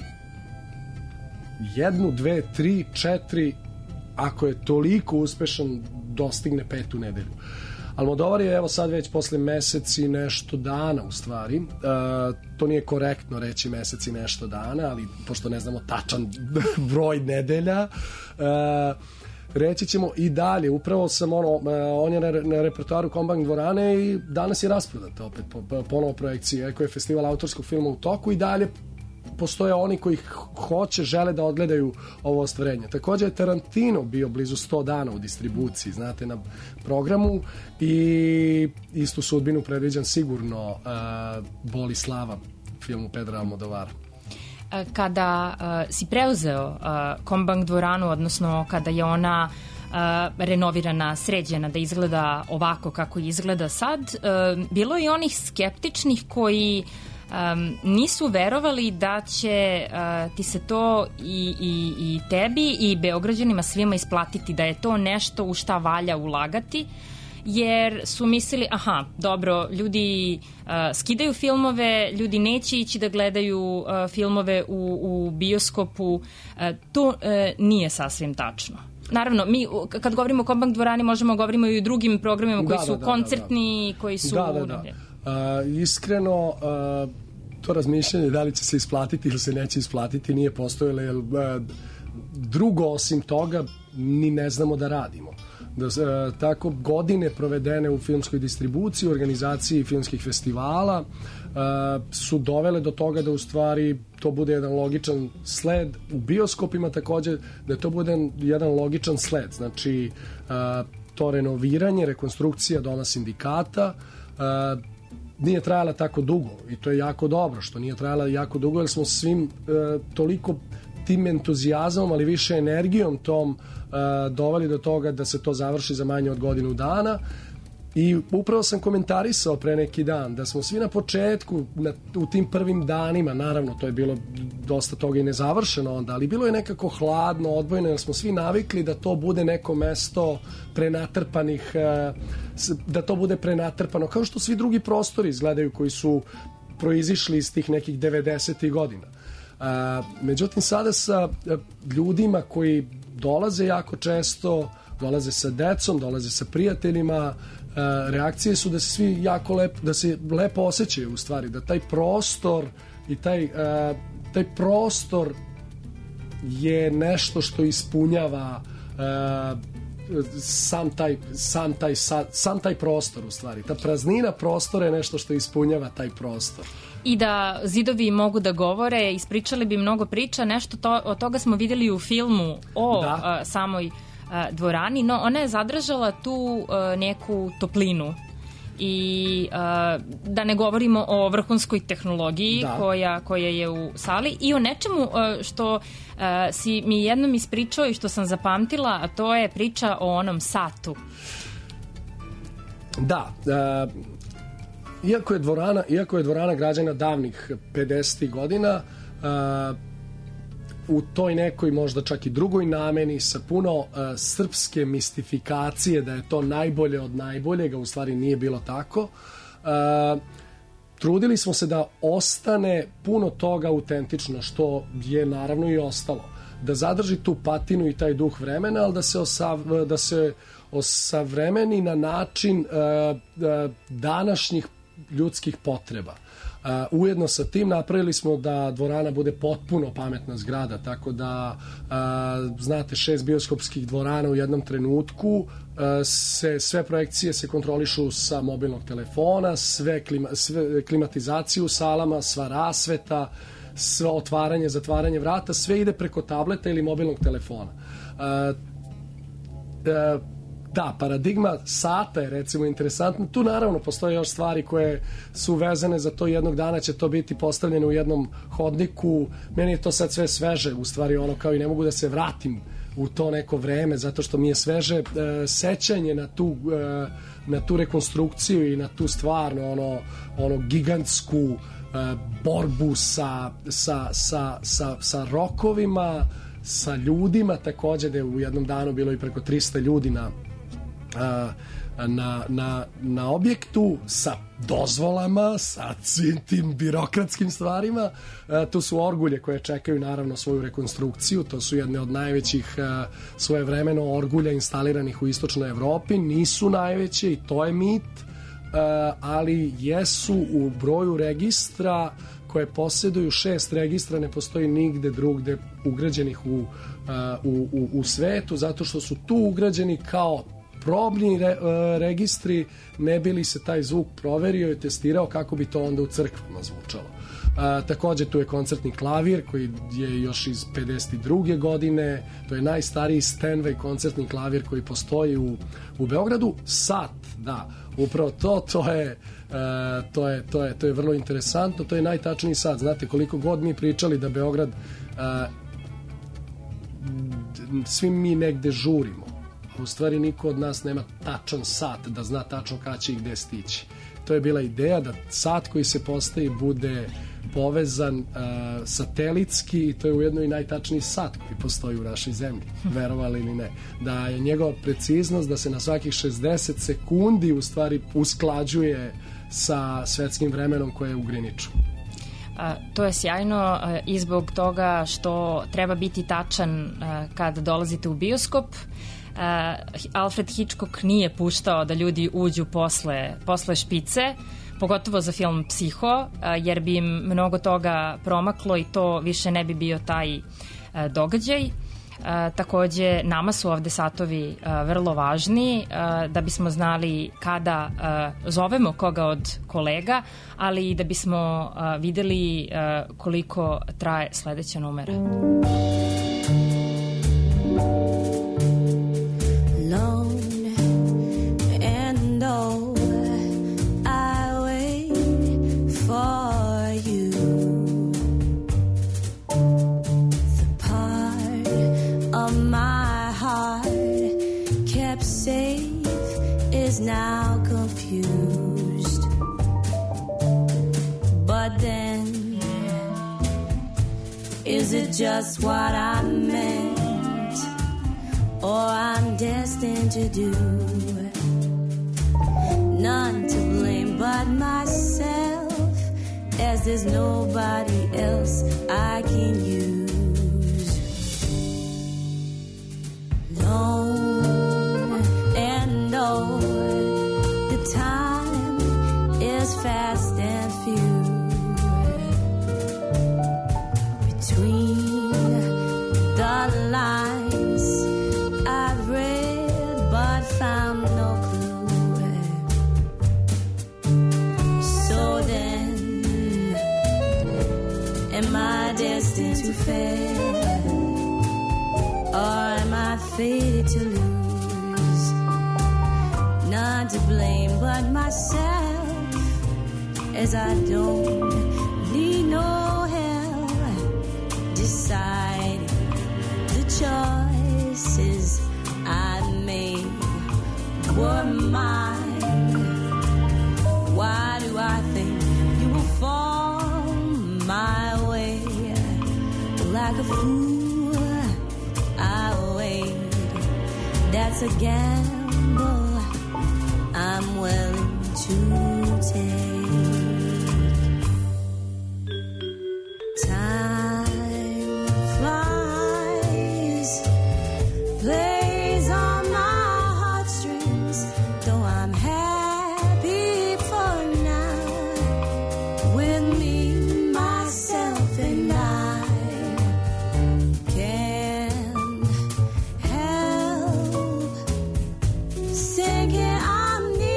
jednu, dve, tri, četiri, ako je toliko uspešan, dostigne petu nedelju. Almodovar je evo sad već posle meseci nešto dana u stvari. E, to nije korektno reći meseci nešto dana, ali pošto ne znamo tačan broj nedelja, e, reći ćemo i dalje. Upravo sam ono, on je na, na repertoaru Kombank dvorane i danas je rasprodat opet po, ponovo projekcije. Eko je festival autorskog filma u toku i dalje postoje oni koji hoće, žele da odgledaju ovo ostvarenje. Također je Tarantino bio blizu sto dana u distribuciji, znate, na programu i istu sudbinu predviđam sigurno uh, Bol i slava filmu Pedra Almodovara. Kada uh, si preuzeo uh, Kombank dvoranu, odnosno kada je ona uh, renovirana, sređena, da izgleda ovako kako izgleda sad, uh, bilo je onih skeptičnih koji Um, nisu verovali da će uh, ti se to i, i, i tebi i Beograđanima svima isplatiti, da je to nešto u šta valja ulagati, jer su mislili, aha, dobro, ljudi uh, skidaju filmove, ljudi neće ići da gledaju uh, filmove u, u bioskopu. Uh, to uh, nije sasvim tačno. Naravno, mi kad govorimo o Kombank dvorani možemo govorimo i o drugim programima koji da, su da, da, koncertni, da, da. koji su... Da, da, da. Uh, iskreno, uh, to razmišljanje da li će se isplatiti ili se neće isplatiti nije postojalo, jer uh, drugo osim toga ni ne znamo da radimo. Da, uh, tako godine provedene u filmskoj distribuciji, u organizaciji filmskih festivala uh, su dovele do toga da u stvari to bude jedan logičan sled u bioskopima, takođe da to bude jedan logičan sled, znači uh, to renoviranje, rekonstrukcija Doma sindikata uh, nije trajala tako dugo i to je jako dobro što nije trajala jako dugo, jer smo svim uh, toliko tim entuzijazmom, ali više energijom tom uh, doveli do toga da se to završi za manje od godinu dana. I upravo sam komentarisao pre neki dan da smo svi na početku, na, u tim prvim danima, naravno to je bilo dosta toga i nezavršeno onda, ali bilo je nekako hladno, odbojeno, jer smo svi navikli da to bude neko mesto prenatrpanih, da to bude prenatrpano, kao što svi drugi prostori izgledaju koji su proizišli iz tih nekih devedesetih godina. Međutim, sada sa ljudima koji dolaze jako često, dolaze sa decom, dolaze sa prijateljima, reakcije su da se svi jako lepo, da se lepo osjećaju u stvari, da taj prostor i taj, taj prostor je nešto što ispunjava sam taj, sam taj, sam taj prostor u stvari. Ta praznina prostora je nešto što ispunjava taj prostor. I da zidovi mogu da govore, ispričali bi mnogo priča, nešto to, od toga smo videli u filmu o da. a, samoj a, dvorani, no ona je zadržala tu a, neku toplinu i a, da ne govorimo o vrhunskoj tehnologiji da. koja, koja je u sali i o nečemu a, što a, si mi jednom ispričao i što sam zapamtila, a to je priča o onom satu. Da, a, Iako je dvorana, iako je dvorana građena davnih pedesetih godina, uh, u toj nekoj možda čak i drugoj nameni sa puno uh, srpske mistifikacije da je to najbolje od najboljega, u stvari nije bilo tako. Uh, trudili smo se da ostane puno toga autentično, što je naravno i ostalo. Da zadrži tu patinu i taj duh vremena, ali da se, osav, da se osavremeni na način uh, uh, današnjih ljudskih potreba. Uh, ujedno sa tim napravili smo da dvorana bude potpuno pametna zgrada, tako da uh, znate, šest bioskopskih dvorana u jednom trenutku, uh, se, sve projekcije se kontrolišu sa mobilnog telefona, sve, klima, sve klimatizaciju u salama, sva rasveta, sve otvaranje, zatvaranje vrata, sve ide preko tableta ili mobilnog telefona. Uh, uh, Da, paradigma sata je recimo interesantna. Tu naravno postoje još stvari koje su vezane za to, jednog dana će to biti postavljeno u jednom hodniku. Meni je to sad sve sveže, u stvari ono kao i ne mogu da se vratim u to neko vreme, zato što mi je sveže e, sećanje na tu, e, na tu rekonstrukciju i na tu stvarno ono, ono gigantsku e, borbu sa, sa, sa, sa, sa rokovima, sa ljudima, takođe da je u jednom danu bilo i preko trista ljudi na Na, na, na objektu sa dozvolama, sa svim tim birokratskim stvarima. Tu su orgulje koje čekaju naravno svoju rekonstrukciju, to su jedne od najvećih svojevremeno orgulja instaliranih u istočnoj Evropi, nisu najveće i to je mit, ali jesu u broju registra koje posjeduju, šest registra ne postoji nigde drugde ugrađenih u, u, u, u svetu, zato što su tu ugrađeni kao probni re, registri, ne bi li se taj zvuk proverio i testirao kako bi to onda u crkvama zvučalo. A, takođe tu je koncertni klavir koji je još iz pedeset druge godine, to je najstariji Steinway koncertni klavir koji postoji u, u Beogradu. Sat, da, upravo to, to je, a, to je, to je, to je vrlo interesantno, to je najtačniji sat. Znate, koliko god mi pričali da Beograd, a, svi mi negde žurimo, u stvari niko od nas nema tačan sat da zna tačno kada će i gde stići. To je bila ideja da sat koji se postavi bude povezan uh, satelitski i to je ujedno i najtačniji sat koji postoji u našoj zemlji, verovali ili ne. Da je njegova preciznost da se na svakih šezdeset sekundi u stvari usklađuje sa svetskim vremenom koje je u Greenwichu. To je sjajno i zbog toga što treba biti tačan kad dolazite u bioskop. Alfred Hitchcock nije puštao da ljudi uđu posle, posle špice, pogotovo za film Psiho, jer bi im mnogo toga promaklo i to više ne bi bio taj događaj. Takođe, nama su ovde satovi vrlo važni da bismo znali kada zovemo koga od kolega, ali i da bismo videli koliko traje sledeća numera. Now confused, but then is it just what I meant, or I'm destined to do? None to blame but myself, as there's nobody else I can use. Lone and old, time is fast and few. Between the lines I've read but found no clue. So then, am I destined to fail, or am I fated to lose? Not to blame but myself, as I don't need no help deciding the choices I made were mine. Why do I think you will fall my way? Like a fool I wait. That's a gamble I'm willing to take. Time flies, plays on my heartstrings, though I'm happy for now. With me, myself, and I can't help thinking I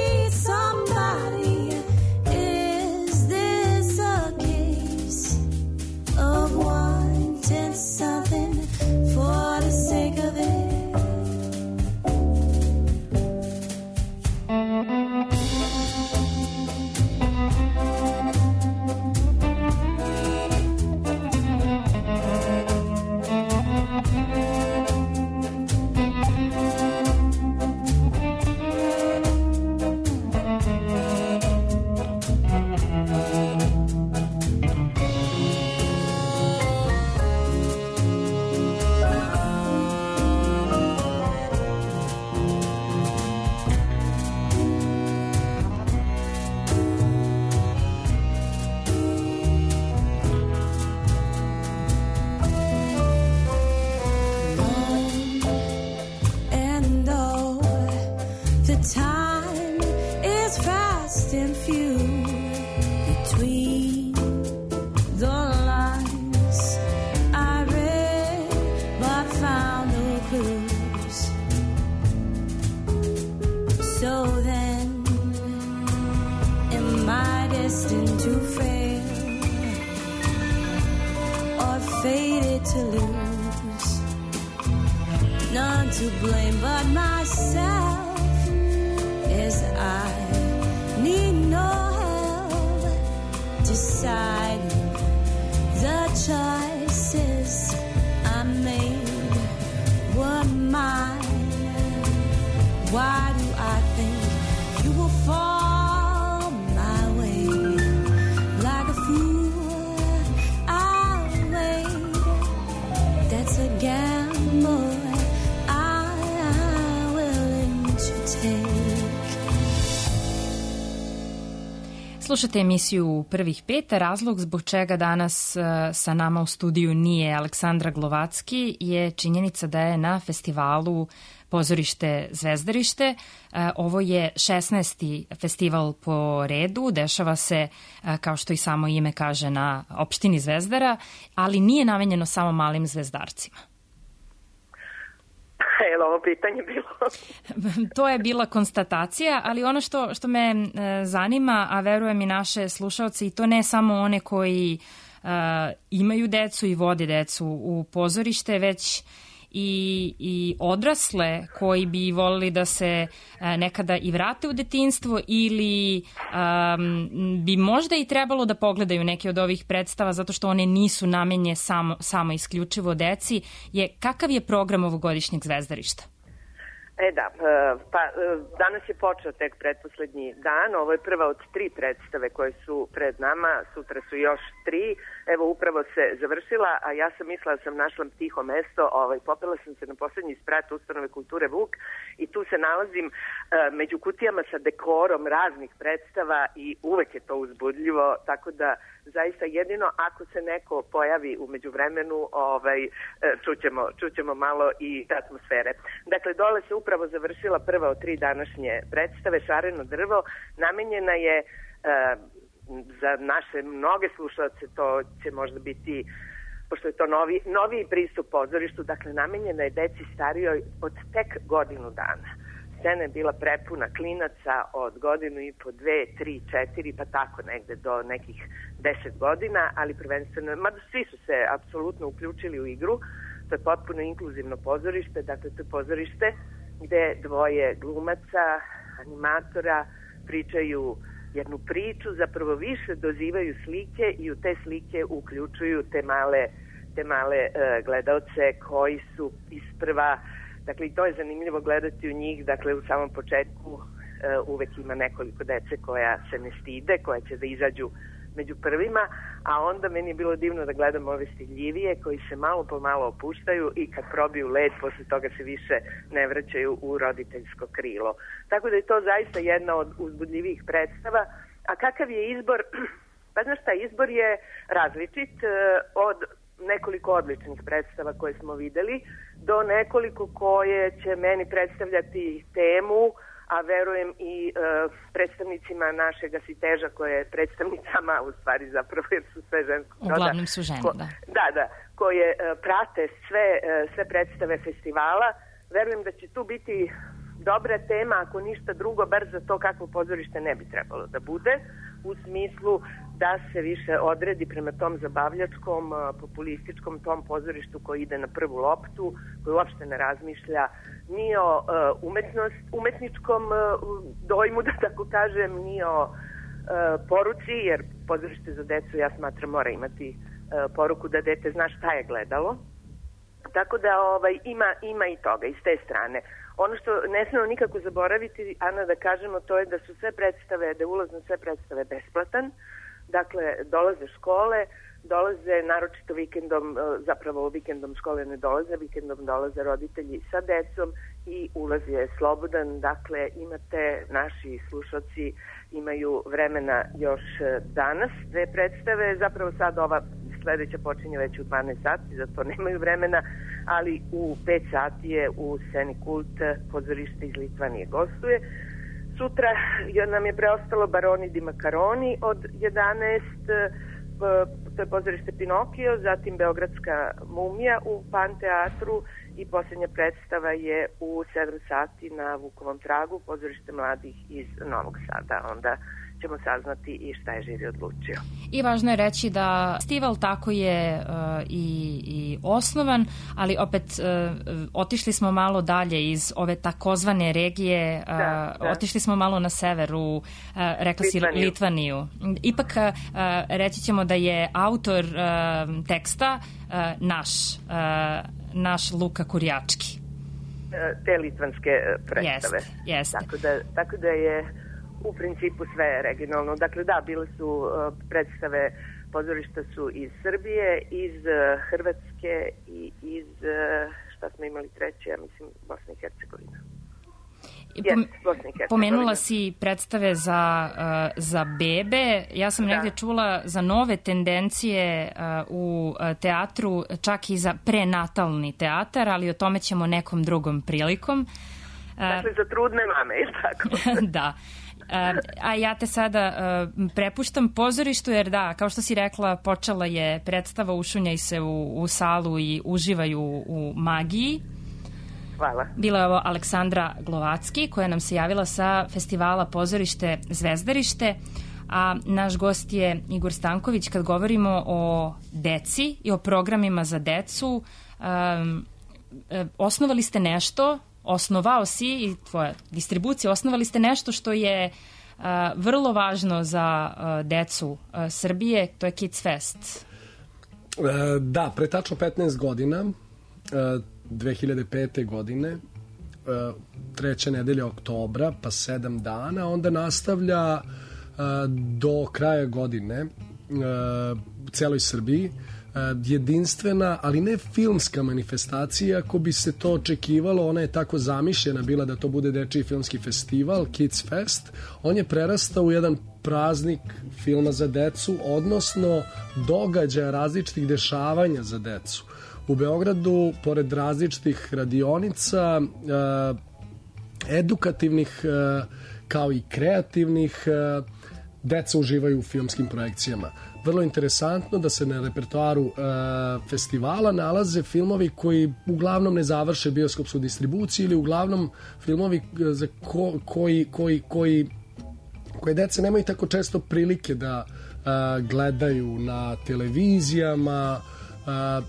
fated to lose. None to blame but myself, as I need no help deciding the choices I made were mine. Why do I think you will fall my way like a fool? I'll wait. That's a gamble I'm willing to take. Slušate emisiju Prvih pet. Razlog zbog čega danas sa nama u studiju nije Aleksandra Glovacki je činjenica da je na festivalu Pozorište Zvezdarište. Ovo je šesnaesti festival po redu, dešava se, kao što i samo ime kaže, na opštini Zvezdara, ali nije namenjeno samo malim zvezdarcima. Je li ovo pitanje bilo? To je bila konstatacija, ali ono što, što me zanima, a verujem i naše slušalce, i to ne samo one koji uh, imaju decu i vode decu u pozorište, već i, i odrasle koji bi volili da se uh, nekada i vrate u detinjstvo ili um, bi možda i trebalo da pogledaju neke od ovih predstava zato što one nisu namenje samo, samo isključivo deci, je kakav je program ovogodišnjeg Zvezdarišta? E da, pa danas je počeo tek pretposlednji dan, ovo je prva od tri predstave koje su pred nama, sutra su još tri, evo upravo se završila, a ja sam mislila da sam našla tiho mesto, ovaj, popela sam se na poslednji sprat Ustanove kulture Vuk i tu se nalazim uh, među kutijama sa dekorom raznih predstava i uvek je to uzbudljivo, tako da zaista jedino ako se neko pojavi u međuvremenu, ovaj, čućemo, čućemo malo i atmosfere. Dakle, dole se upravo završila prva od tri današnje predstave, Šareno drvo. Namenjena je e, za naše mnoge slušalce, to će možda biti, pošto je to novi, noviji pristup pozorištu, dakle, namenjena je deci starijoj od tek godinu dana. Scena je bila prepuna klinaca od godinu i po, dve, tri, četiri, pa tako negde do nekih deset godina, ali prvenstveno, mada svi su se apsolutno uključili u igru, to je potpuno inkluzivno pozorište, dakle to je pozorište gde dvoje glumaca, animatora pričaju jednu priču, zapravo više dozivaju slike i u te slike uključuju te male, te male uh, gledaoce koji su isprva. Dakle, i to je zanimljivo gledati u njih, dakle, u samom početku uh, uvek ima nekoliko dece koja se ne stide, koja će da izađu među prvima, a onda meni je bilo divno da gledam ove stidljivije koji se malo po malo opuštaju i kad probiju led, posle toga se više ne vraćaju u roditeljsko krilo. Tako da je to zaista jedna od uzbudljivijih predstava. A kakav je izbor? Pa znaš šta, izbor je različit uh, od nekoliko odličnih predstava koje smo videli do nekoliko koje će meni predstavljati temu, a verujem i e, predstavnicima našeg asiteža koje je predstavnicama, u stvari zapravo jer su sve ženskog roda. Uglavnom su žene, ko, da. Da, da, koje e, prate sve, e, sve predstave festivala. Verujem da će tu biti dobra tema, ako ništa drugo, bar za to kakvo pozorište ne bi trebalo da bude, u smislu da se više odredi prema tom zabavljačkom, populističkom tom pozorištu koji ide na prvu loptu, koji uopšte ne razmišlja ni o uh, umetnost, umetničkom uh, dojmu, da tako kažem, ni o uh, poruci, jer pozorište za decu, ja smatram, mora imati uh, poruku da dete zna šta je gledalo. Tako da ovaj, ima, ima i toga, iz te strane. Ono što ne smemo nikako zaboraviti, Ana, da kažemo, to je da su sve predstave, da je ulaz na sve predstave besplatan. Dakle, dolaze škole, dolaze naročito vikendom, zapravo vikendom škole ne dolaze, vikendom dolaze roditelji sa decom i ulaz je slobodan. Dakle, imate, naši slušalci imaju vremena još danas dve predstave, zapravo sad ova sledeća počinje već u dvanaest sati, zato nemaju vremena, ali u pet sati je u sceni Kult pozorište iz Litvanije gostuje. Sutra nam je preostalo Baroni di Makaroni od jedanaest, to je pozorište Pinokio, zatim Beogradska mumija u Panteatru i posljednja predstava je u sedam sati na Vukovom tragu, pozorište mladih iz Novog Sada. Onda ćemo saznati i šta je žiri odlučio. I važno je reći da festival tako je uh, i, i osnovan, ali opet uh, otišli smo malo dalje iz ove takozvane regije, uh, da, da. otišli smo malo na sever u, uh, rekla si, Litvaniju. Litvaniju. Ipak uh, reći ćemo da je autor uh, teksta uh, naš, uh, naš Luka Kurjački. Te litvanske predstave. Jest, jest. Tako da, tako da je u principu sve regionalno. Dakle, da, bile su uh, predstave, pozorišta su iz Srbije, iz uh, Hrvatske i iz, uh, šta smo imali treće, ja mislim, Bosne i Hercegovine. Yes, Bosna i Hercegovina. Pomenula si predstave za, uh, za bebe. Ja sam da. negde čula za nove tendencije uh, u teatru, čak i za prenatalni teatar, ali o tome ćemo nekom drugom prilikom. Uh, dakle, za trudne mame, je tako? Da. A ja te sada uh, prepuštam pozorištu, jer da, kao što si rekla, počela je predstava Ušunjaj se u, u salu i uživaju u magiji. Hvala. Bila je ovo Aleksandra Glovacki, koja nam se javila sa festivala Pozorište Zvezdarište, a naš gost je Igor Stanković. Kad govorimo o deci i o programima za decu, um, osnovali ste nešto, osnovao si i tvoja distribucija, osnovali ste nešto što je uh, vrlo važno za uh, decu uh, Srbije, to je Kids Fest. Uh, da, pre tačno petnaest godina, uh, dve hiljade pete. godine, uh, treća nedelja oktobra, pa sedam dana, onda nastavlja uh, do kraja godine uh, u celoj Srbiji jedinstvena, ali ne filmska manifestacija, ako bi se to očekivalo. Ona je tako zamišljena bila da to bude dečiji filmski festival, Kids Fest. On je prerastao u jedan praznik filma za decu, odnosno događaja različitih dešavanja za decu. U Beogradu, pored različitih radionica, edukativnih kao i kreativnih, deca uživaju u filmskim projekcijama. Vrlo interesantno da se na repertoaru e, festivala nalaze filmovi koji uglavnom ne završe bioskopsku distribuciju ili uglavnom filmovi za ko, koji, koji, koji, koje dece nemaju tako često prilike da e, gledaju na televizijama. E,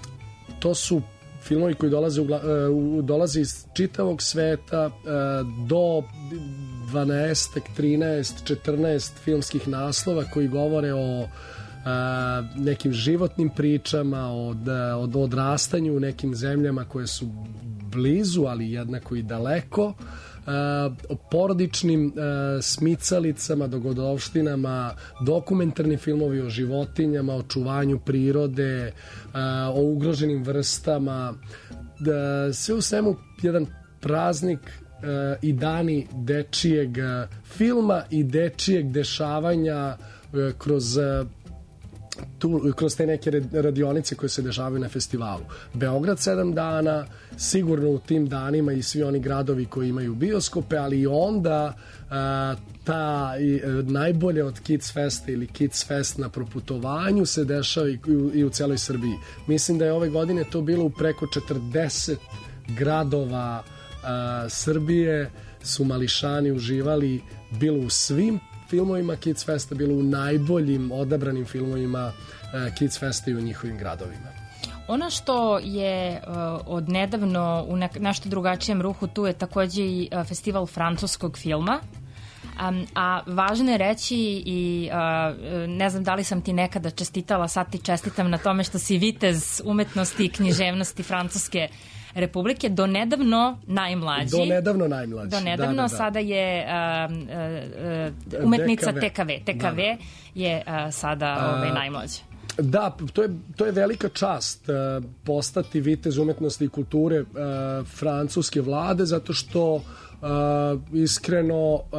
to su filmovi koji dolaze, ugla, e, dolaze iz čitavog sveta, e, do dvanaest, trinaest, četrnaest filmskih naslova koji govore o a, nekim životnim pričama, o od odrastanju u nekim zemljama koje su blizu, ali jednako i daleko, a, o porodičnim a, smicalicama, dogodovštinama, dokumentarni filmovi o životinjama, o čuvanju prirode, a, o ugroženim vrstama, da, sve u svemu jedan praznik Uh, i dani dečijeg uh, filma i dečijeg dešavanja uh, kroz uh, tu, kroz te neke radionice koje se dešavaju na festivalu. Beograd sedam dana, sigurno u tim danima i svi oni gradovi koji imaju bioskope, ali i onda uh, ta i, uh, najbolje od Kids Festa ili Kids Fest na proputovanju se dešava i, i u celoj Srbiji. Mislim da je ove godine to bilo u preko četrdeset gradova A, Srbije, su mališani uživali bilo u svim filmovima Kids Festa, bilo u najboljim odabranim filmovima a, Kids Festa i u njihovim gradovima. Ono što je uh, odnedavno u nek- nešto drugačijem ruhu, tu je takođe i uh, festival francuskog filma. Um, a važno je reći i uh, ne znam da li sam ti nekada čestitala, sad ti čestitam na tome što si vitez umetnosti i književnosti Francuske Republike, do nedavno najmlađi. Do nedavno najmlađi. Do nedavno, da, da, da. Sada je uh, uh, umetnica T K V. T K V da, da. je uh, sada ovaj, najmlađa. Da, to je, to je velika čast uh, postati vitez umetnosti i kulture uh, francuske vlade, zato što uh, iskreno uh,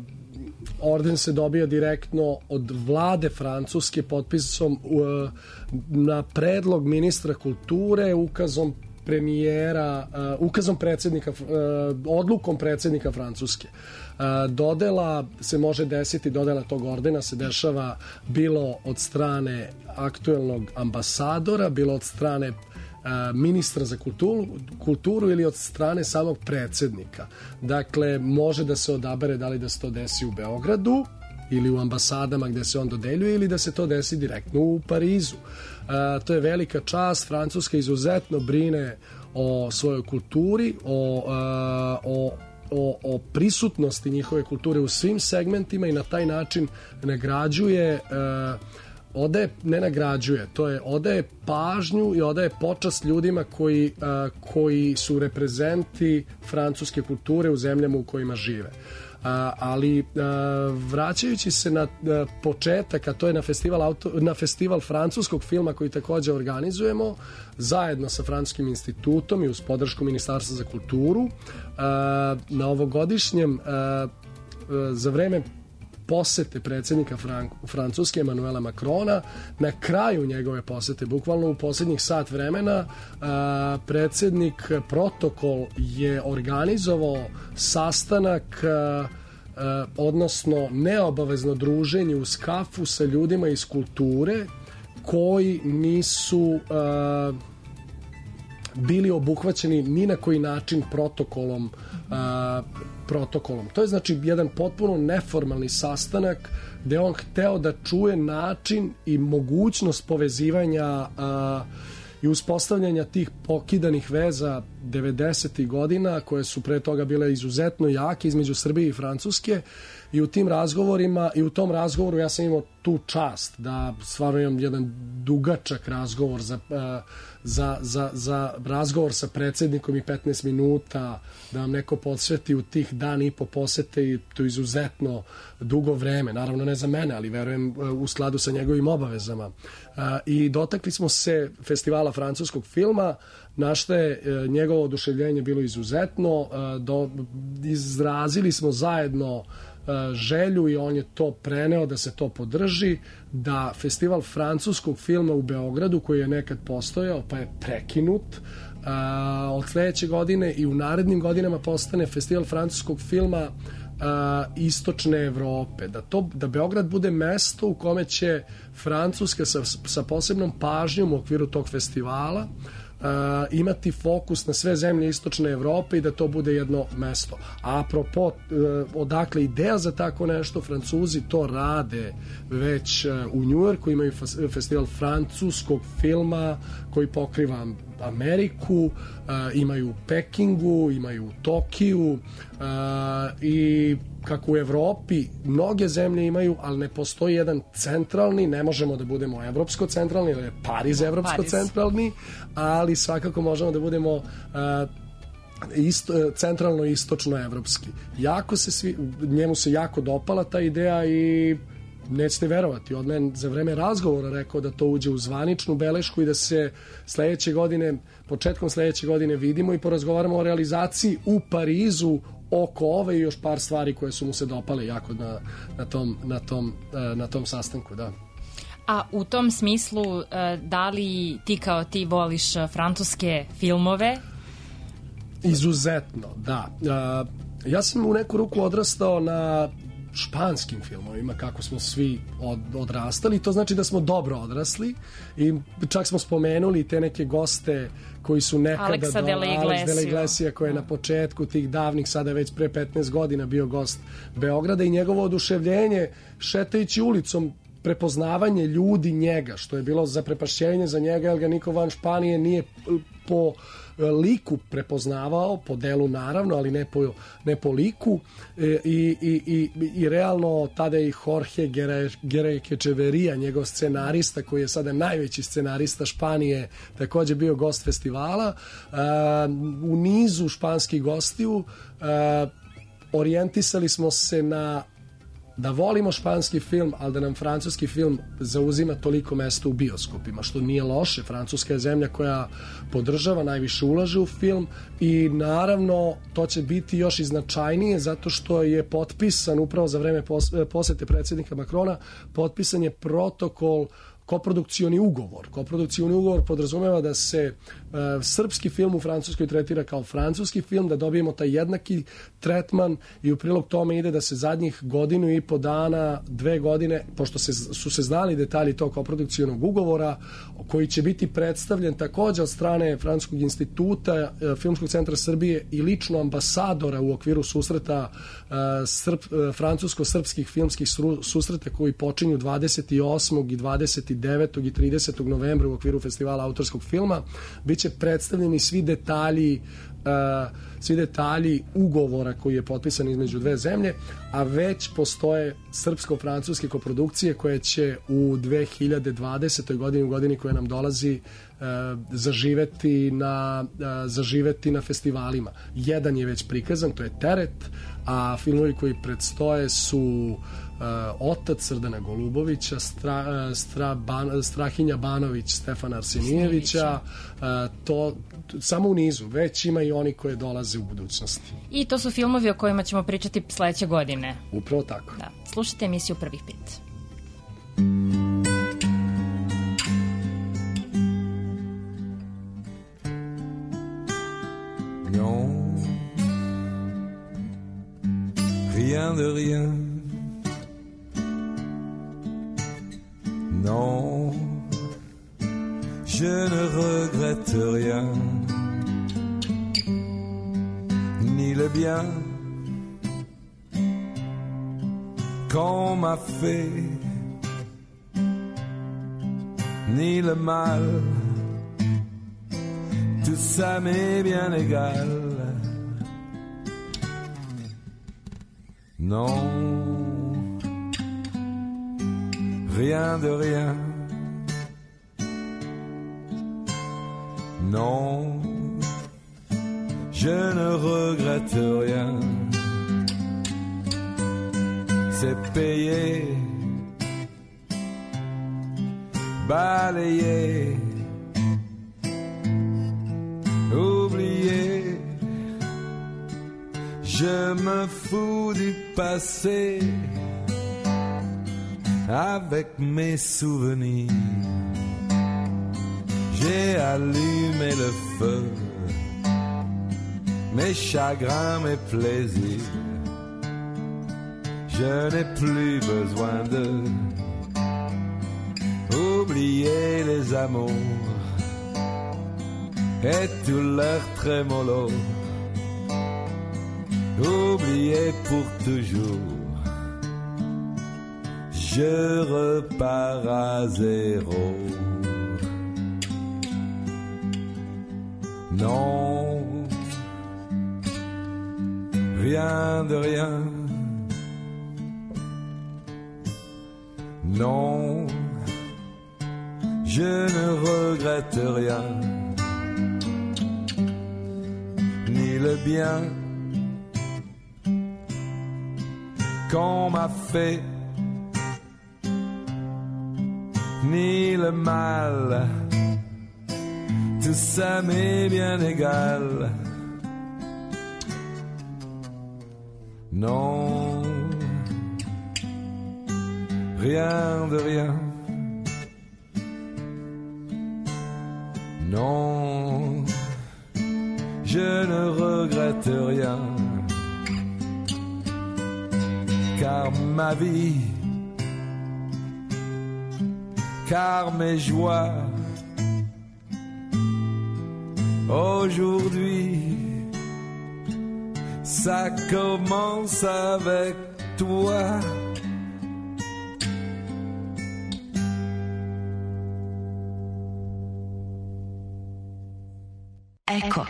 orden se dobija direktno od vlade Francuske potpisom uh, na predlog ministra kulture, ukazom premijera, uh, ukazom predsjednika, uh, odlukom predsjednika Francuske. Uh, dodela se može desiti, dodela tog ordena se dešava bilo od strane aktuelnog ambasadora, bilo od strane uh, ministra za kulturu, kulturu ili od strane samog predsjednika. Dakle, može da se odabere da li da se to desi u Beogradu ili u ambasadama gde se on dodeljuje ili da se to desi direktno u Parizu. Uh, to je velika čast. Francuska izuzetno brine o svojoj kulturi, o, uh, o, o, o prisutnosti njihove kulture u svim segmentima i na taj način nagrađuje, uh, odaje, ne nagrađuje, to je odaje pažnju i odaje počast ljudima koji, uh, koji su reprezenti francuske kulture u zemljama u kojima žive. A, ali a, vraćajući se na a, početak, a to je na festival, auto, na festival francuskog filma koji takođe organizujemo zajedno sa Francuskim institutom i uz podršku Ministarstva za kulturu, a, na ovogodišnjem a, a, za vreme posete predsjednika Frank, Francuske Emanuela Macrona, na kraju njegove posete, bukvalno u posljednjih sat vremena, a, predsjednik Protokol je organizovao sastanak, a, a, odnosno neobavezno druženje uz kafu sa ljudima iz kulture koji nisu a, bili obuhvaćeni ni na koji način protokolom a, protokolom. To je znači jedan potpuno neformalni sastanak gde on hteo da čuje način i mogućnost povezivanja a, i uspostavljanja tih pokidanih veza devedesetih godina koje su pre toga bile izuzetno jake između Srbije i Francuske, i u tim razgovorima i u tom razgovoru ja sam imao tu čast da stvarno imam jedan dugačak razgovor za, za, za, za razgovor sa predsjednikom i petnaest minuta da vam neko podsveti u tih dan i po posete, i to izuzetno dugo vreme, naravno ne za mene, ali verujem u skladu sa njegovim obavezama. I dotakli smo se festivala francuskog filma, na što je njegovo oduševljenje bilo izuzetno. Do, izrazili smo zajedno želju i on je to preneo da se to podrži, da festival francuskog filma u Beogradu, koji je nekad postojao pa je prekinut, od sledeće godine i u narednim godinama postane festival francuskog filma istočne Evrope, da, to, da Beograd bude mesto u kome će Francuska sa, sa posebnom pažnjom u okviru tog festivala Uh, imati fokus na sve zemlje istočne Evrope i da to bude jedno mesto. A apropo, uh, odakle ideja za tako nešto, Francuzi to rade već uh, u Njujorku, imaju festival francuskog filma koji pokriva Ameriku, uh, imaju u Pekingu, imaju u Tokiju, uh, i kako u Evropi mnoge zemlje imaju, ali ne postoji jedan centralni, ne možemo da budemo evropsko centralni, ili je Pariz evropsko centralni, ali svakako možemo da budemo uh, isto, centralno istočno evropski. Jako se svi, njemu se jako dopala ta ideja i nećete verovati, od mene za vreme razgovora rekao da to uđe u zvaničnu belešku i da se sledeće godine, početkom sledeće godine vidimo i porazgovaramo o realizaciji u Parizu oko ove i još par stvari koje su mu se dopale jako na, na, tom, na, tom, na tom sastanku, da. A u tom smislu, da li ti kao ti voliš francuske filmove? Izuzetno, da. Ja sam u neku ruku odrastao na španskim filmovima, kako smo svi od, odrastali, to znači da smo dobro odrasli i čak smo spomenuli te neke goste koji su nekada Aleksa do, de la Alex de la Iglesia, koji je na početku tih davnih, sada već pre petnaest godina bio gost Beograda, i njegovo oduševljenje šetajući ulicom, prepoznavanje ljudi njega, što je bilo zaprepašćenje za njega, jer ga niko van Španije nije po liku prepoznavao, po delu naravno, ali ne po, ne po liku, e, i, i, i, i realno tada je i Jorge Gerekecheverija, njegov scenarista, koji je sada najveći scenarista Španije, takođe bio gost festivala. E, u nizu španskih gostiju e, orijentisali smo se na da volimo španski film, ali da nam francuski film zauzima toliko mesta u bioskopima, što nije loše. Francuska je zemlja koja podržava, najviše ulaže u film, i naravno to će biti još i značajnije zato što je potpisan upravo za vreme posete predsjednika Macrona, potpisan je protokol, koprodukcioni ugovor. Koprodukcioni ugovor podrazumeva da se uh, srpski film u Francuskoj tretira kao francuski film, da dobijemo taj jednaki tretman, i u prilog tome ide da se zadnjih godinu i po dana, dve godine, pošto se, su se znali detalji tog koprodukcionog ugovora, koji će biti predstavljen takođe od strane Francuskog instituta, uh, Filmskog centra Srbije i lično ambasadora u okviru susreta uh, srp, uh, francusko-srpskih filmskih susreta koji počinju dvadeset osmog i dvadeset devetog i tridesetog novembra u okviru festivala autorskog filma, biće predstavljeni svi detalji uh, svi detalji ugovora koji je potpisan između dve zemlje, a već postoje srpsko-francuske koprodukcije koje će u dve hiljade dvadesetoj godini, u godini koja nam dolazi, zaživeti na, zaživeti na festivalima. Jedan je već prikazan, to je Teret, a filmovi koji predstoje su Otac Srdana Golubovića, Stra, Stra, Ban, Strahinja Banović Stefana Arsenijevića, to samo u nizu, već ima i oni koje dolaze u budućnosti. I to su filmovi o kojima ćemo pričati sledeće godine. Upravo tako. Da. Slušajte emisiju Prvih pet. Non, rien de rien. Non, je ne regrette rien, ni le bien qu'on m'a fait, ni le mal. Tout ça m'est bien égal. Non, rien de rien. Non, je ne regrette rien. C'est payé, balayé, oublié. Je me fous du passé avec mes souvenirs. J'ai allumé le feu, mes chagrins, mes plaisirs. Je n'ai plus besoin de oublier les amours et tout leur trémolo. Oublier pour toujours. Je repars à zéro. Non, rien de rien. Non, je ne regrette rien, ni le bien qu'on m'a fait, ni le mal. Tout ça m'est bien égal. Non, rien de rien. Non, je ne regrette rien. Car ma vie, car mes joies, aujourd'hui, ça commence avec toi. Eko.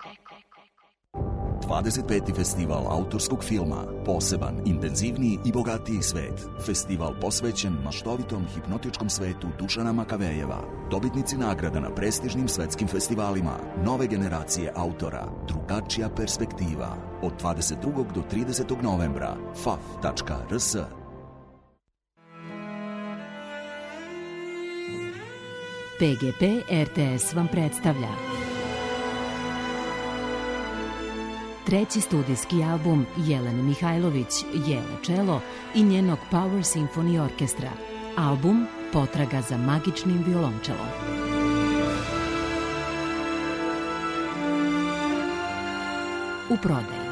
dvadeset peti festival autorskog filma, poseban, intenzivniji i bogatiji svet. Festival posvećen maštovitom hipnotičkom svetu Dušana Makavejeva. Dobitnici nagrada na prestižnim svetskim festivalima, nove generacije autora, drugačija perspektiva. Od dvadeset drugog do tridesetog novembra. f a f tačka r s. P G P R T S vam predstavlja treći studijski album Jelene Mihajlović, Jele Čelo i njenog Power Symphony Orkestra. Album Potraga za magičnim violončelom. U prodaji.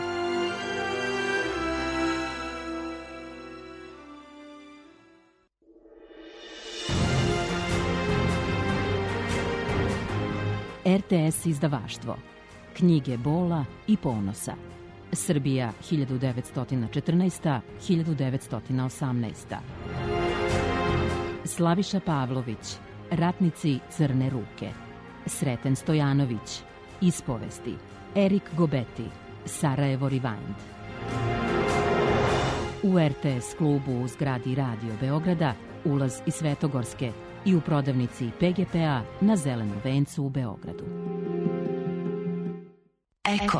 R T S izdavaštvo. Knjige bola i ponosa. Srbija hiljadu devetsto četrnaesta do hiljadu devetsto osamnaesta. Slaviša Pavlović, Ratnici Crne ruke. Sreten Stojanović, Ispovesti. Erik Gobeti, Sarajevo Rewind. U R T S klubu u zgradi Radio Beograda, ulaz iz Svetogorske i u prodavnici P G P A na Zelenom vencu u Beogradu. Eko.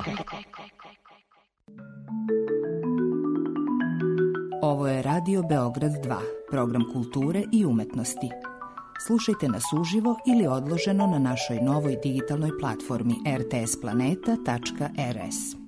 Ovo je Radio Beograd dva, program kulture i umetnosti. Slušajte nas uživo ili odloženo na našoj novoj digitalnoj platformi r t s planeta tačka r s.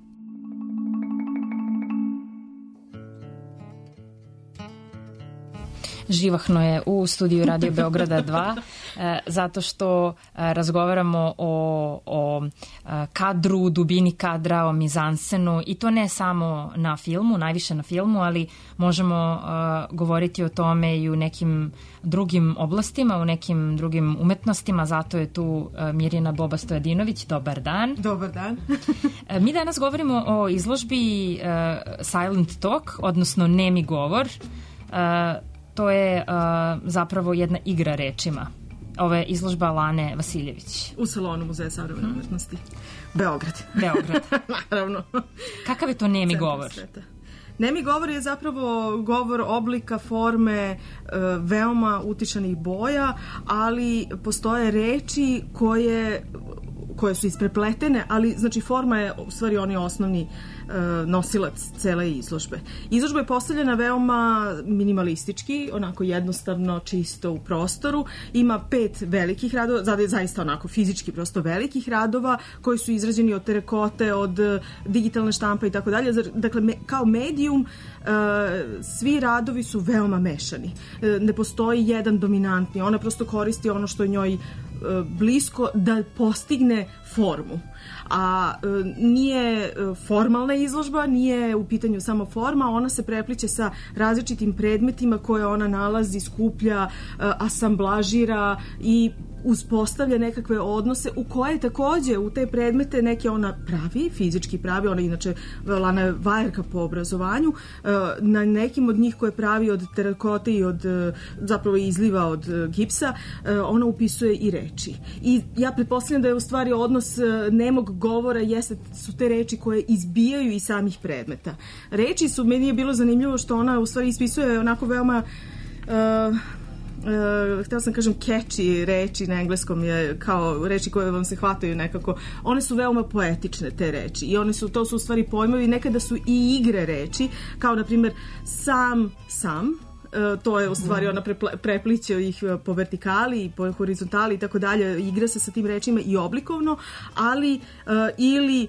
Živahno je u studiju Radio Beograda dva, e, zato što e, razgovaramo o, o e, kadru, dubini kadra, o mizansenu i to ne samo na filmu, najviše na filmu, ali možemo e, govoriti o tome i u nekim drugim oblastima, u nekim drugim umetnostima, zato je tu e, Mirjana Boba Stojadinović. Dobar dan. Dobar dan. e, mi danas govorimo o izložbi e, Silent Talk, odnosno nemi govor. E, To je uh, zapravo jedna igra rečima. Ovo je izložba Lane Vasiljević. U salonu Muzeja savremene hmm. umetnosti. Beograd. Beograd. Naravno. Kakav je to nemi Centar govor? Sveta. Nemi govor je zapravo govor oblika, forme, veoma utišanih boja, ali postoje reči koje, koje su isprepletene, ali znači forma je u stvari on je osnovni nosilac cele izložbe. Izložba je postavljena veoma minimalistički, onako jednostavno, čisto u prostoru. Ima pet velikih radova, zada je zaista onako fizički prosto velikih radova koji su izrađeni od terekote, od digitalne štampe i tako dalje. Dakle, me, kao medijum svi radovi su veoma mešani. Ne postoji jedan dominantni. Ona prosto koristi ono što je njoj blisko da postigne formu. A e, nije formalna izložba, nije u pitanju samo forma, ona se prepliče sa različitim predmetima koje ona nalazi, skuplja, e, asamblažira i uspostavlja nekakve odnose u koje takođe u te predmete neke ona pravi, fizički pravi, ona inače Lana je vajarka po obrazovanju, na nekim od njih koje pravi od terakote i od zapravo izliva od gipsa, ona upisuje i reči. I ja pretpostavljam da je u stvari odnos nemog govora jeste, su te reči koje izbijaju iz samih predmeta. Reči su, meni je bilo zanimljivo što ona u stvari ispisuje onako veoma uh, Uh, htela sam kažem catchy reči, na engleskom je kao reči koje vam se hvataju nekako, one su veoma poetične te reči i one su, to su u stvari pojmovi, nekada su i igre reči, kao na primjer sam, sam Uh, to je u stvari ona prepl- prepliće ih po vertikali i po horizontali i tako dalje, igra se sa tim rečima i oblikovno, ali uh, ili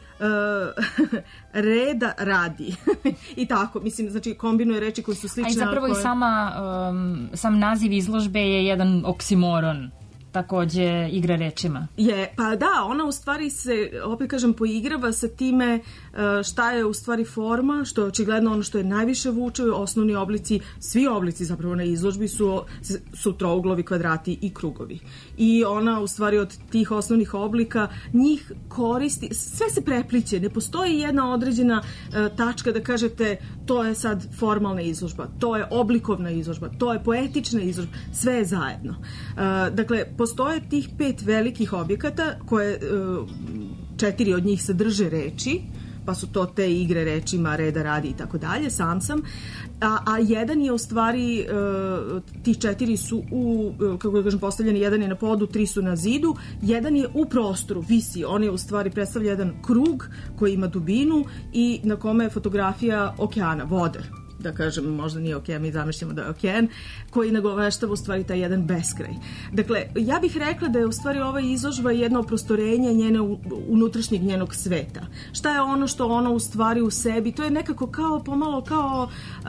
uh, reda radi i tako, mislim, znači kombinuje reči koje su slične. A i zapravo koje... i sama um, sam naziv izložbe je jedan oksimoron, takođe igra rečima. Je, pa da, ona u stvari se, opet kažem, poigrava sa time šta je u stvari forma, što je očigledno ono što je najviše vuče, osnovni oblici, svi oblici zapravo na izložbi su, su trouglovi, kvadrati i krugovi. I ona u stvari od tih osnovnih oblika njih koristi, sve se prepliće, ne postoji jedna određena uh, tačka da kažete to je sad formalna izložba, to je oblikovna izložba, to je poetična izložba, sve je zajedno. Uh, dakle, postoje tih pet velikih objekata koje uh, četiri od njih sadrže reči, pa su to te igre rečima, reda radi i tako dalje, sam sam, a, a jedan je u stvari, uh, tih četiri su u, kako da kažem, postavljeni, jedan je na podu, tri su na zidu, jedan je u prostoru, visi, on je u stvari predstavlja jedan krug koji ima dubinu i na kome je fotografija okeana, vode, da kažem, možda nije okean, mi zamišljamo da je okean, koji nagoveštava u stvari taj jedan beskraj. Dakle, ja bih rekla da je u stvari ova izložba jedno oprostorenje njene unutrašnjeg njenog sveta. Šta je ono što ona u stvari u sebi, to je nekako kao, pomalo kao uh,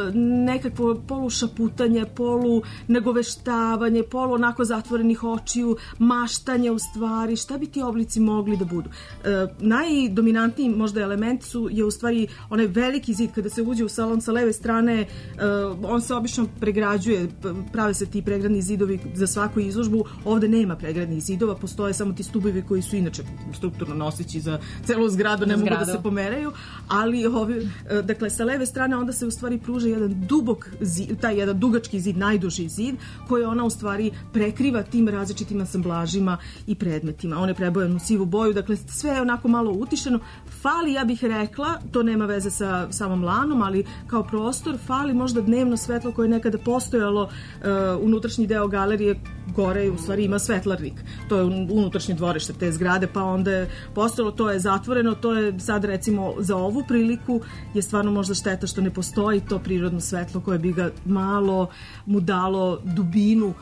nekakvo polušaputanje, polu nagoveštavanje, polu onako zatvorenih očiju, maštanje u stvari, šta bi ti oblici mogli da budu. Uh, najdominantniji možda element su, je u stvari onaj veliki zid, kada se uđe u salon sa leve strane, uh, on se obično pregrađuje, prave se ti pregradni zidovi za svaku izložbu, ovde nema pregradnih zidova, postoje samo ti stubovi koji su inače strukturno noseći za celu zgradu, ne mogu da se pomeraju, ali ovi, uh, dakle, sa leve strane onda se u stvari pruža jedan dubok zid, taj jedan dugački zid, najduži zid, koji ona u stvari prekriva tim različitim asamblažima i predmetima. On je prebojan u sivu boju, dakle, sve je onako malo utišeno. Fali, ja bih rekla, to nema veze sa samom Lanom, ali kao prostor, fali možda dnevno svetlo koje je nekada postojalo, uh, unutrašnji deo galerije gore u stvari ima svetlarnik. To je unutrašnje dvorište te zgrade, pa onda je postojalo, to je zatvoreno, to je sad recimo za ovu priliku je stvarno možda šteta što ne postoji to prirodno svetlo koje bi ga malo mu dalo dubinu uh,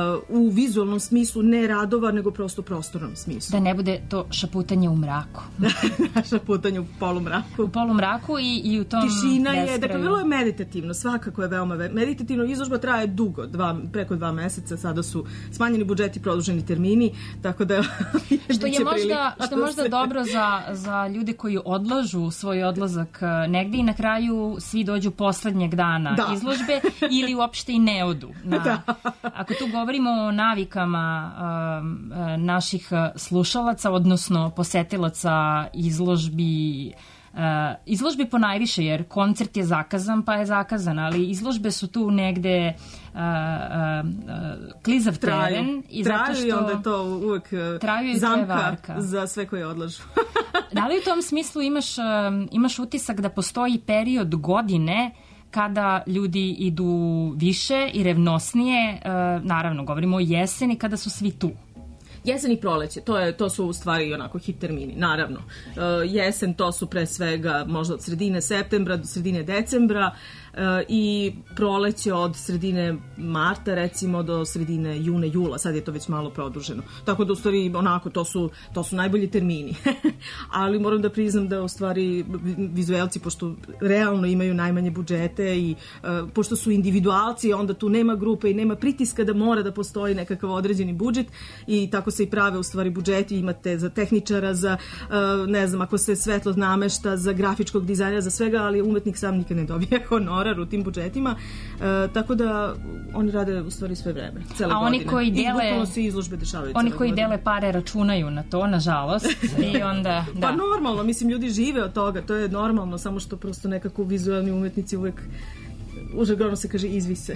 u vizualnom smislu, ne radova, nego prosto prostornom smislu. Da ne bude to šaputanje u mraku. Šaputanje u polumraku. U polumraku i, i u tom tišina beskraju. Je, dakle, vrlo je meditativno, svakako je veoma meditativno. Izložba traje dugo, dva, preko dva meseca, sada su smanjeni budžeti, produženi termini, tako da što je možda, što je možda dobro za, za ljude koji odlažu svoj odlazak negde i na kraju svi dođu poslednjeg dana da. izložbe ili uopšte i ne odu. Na, da. Ako tu govorimo o navikama um, naših slušalaca, odnosno posetilaca izložbi, Uh, izložbi po najviše, jer koncert je zakazan, pa je zakazan, ali izložbe su tu negde uh, uh, uh, klizav traju. teren i traju zato što i onda je to uvek uh, zamka za sve koji odlažu. Da li u tom smislu imaš, uh, imaš utisak da postoji period godine kada ljudi idu više i revnosnije, uh, naravno govorimo o jeseni kada su svi tu? Jesen i proleće, to, je, to su u stvari onako hit termini, naravno. Uh, jesen to su pre svega možda od sredine septembra do sredine decembra uh, i proleće od sredine marta recimo do sredine juna, jula, sad je to već malo produženo. Tako da u stvari onako to su, to su najbolji termini. Ali moram da priznam da u stvari vizuelci, pošto realno imaju najmanje budžete i uh, pošto su individualci, onda tu nema grupe i nema pritiska da mora da postoji nekakav određeni budžet i tako se i prave u stvari budžeti, imate za tehničara, za uh, ne znam, ako se svetlo namešta, za grafičkog dizajna, za svega, ali umetnik sam nikad ne dobije honorar u tim budžetima, uh, tako da oni rade u stvari sve vreme, cele A godine. Oni koji dele, I bukvalno se izložbe dešavaju. Oni koji godine. dele pare računaju na to, nažalost, i onda, da. Pa normalno, mislim, ljudi žive od toga, to je normalno, samo što prosto nekako vizualni umetnici uvek užegorno se kaže izvise.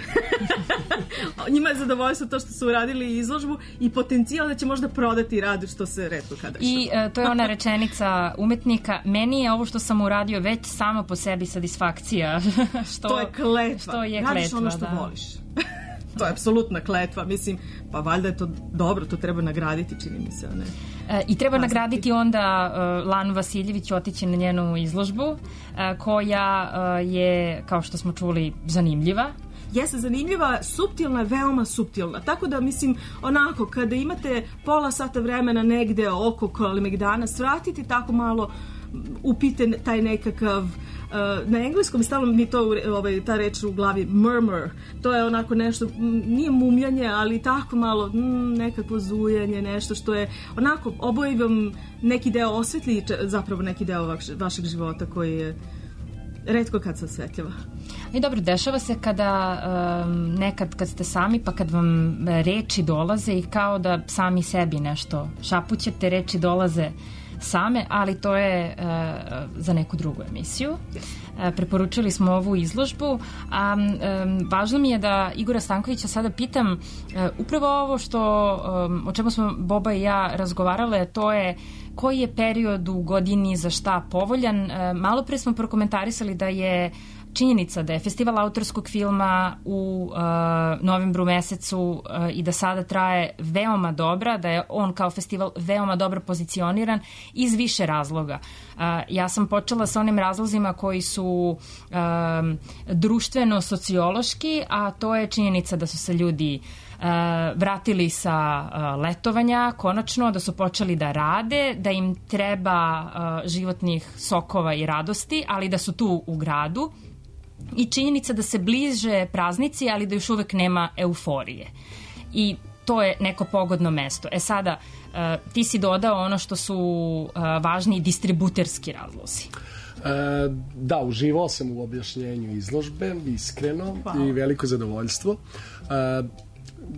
Njima je zadovoljstvo to što su uradili izložbu i potencijal da će možda prodati rad, što se retko kada dešava. I e, to je ona rečenica umetnika, meni je ovo što sam uradio već samo po sebi satisfakcija. što, to je kletva. Što je Radiš kletva, ono što da. voliš. To je apsolutna kletva, mislim, pa valjda je to dobro, to treba nagraditi, čini mi se, ne? E, I treba Paziti. nagraditi onda uh, Lanu Vasiljević, otići na njenu izložbu, uh, koja uh, je, kao što smo čuli, zanimljiva. Jeste zanimljiva, suptilna, veoma suptilna. Tako da, mislim, onako, kada imate pola sata vremena negde oko Kalemegdana, svratite tako malo, upite taj nekakav Uh, na engleskom stalno mi to ovaj, ta reč u glavi murmur, to je onako nešto, m, nije mumljanje, ali tako malo m, nekako zujanje, nešto što je onako oboje vam neki deo osvetli, zapravo neki deo vaš, vašeg života koji je retko kad se osvetljava. I dobro, dešava se kada um, nekad kad ste sami, pa kad vam reči dolaze i kao da sami sebi nešto šapućete, reči dolaze same, ali to je uh, za neku drugu emisiju. Uh, preporučili smo ovu izložbu, a um, važno mi je da Igora Stankovića sada pitam uh, upravo ovo što um, o čemu smo Boba i ja razgovarale, to je koji je period u godini za šta povoljan. Uh, malo pre smo prokomentarisali da je činjenica da je festival autorskog filma u uh, novembru mesecu uh, i da sada traje veoma dobra, da je on kao festival veoma dobro pozicioniran iz više razloga. Uh, ja sam počela sa onim razlozima koji su um, društveno-sociološki, a to je činjenica da su se ljudi Uh, vratili sa uh, letovanja, konačno, da su počeli da rade, da im treba uh, životnih sokova i radosti, ali da su tu u gradu. I činjenica da se bliže praznici, ali da još uvek nema euforije. I to je neko pogodno mesto. E sada, uh, ti si dodao ono što su uh, važni distributerski razlozi. E, da, uživao sam u objašnjenju izložbe, iskreno, wow. I veliko zadovoljstvo. E,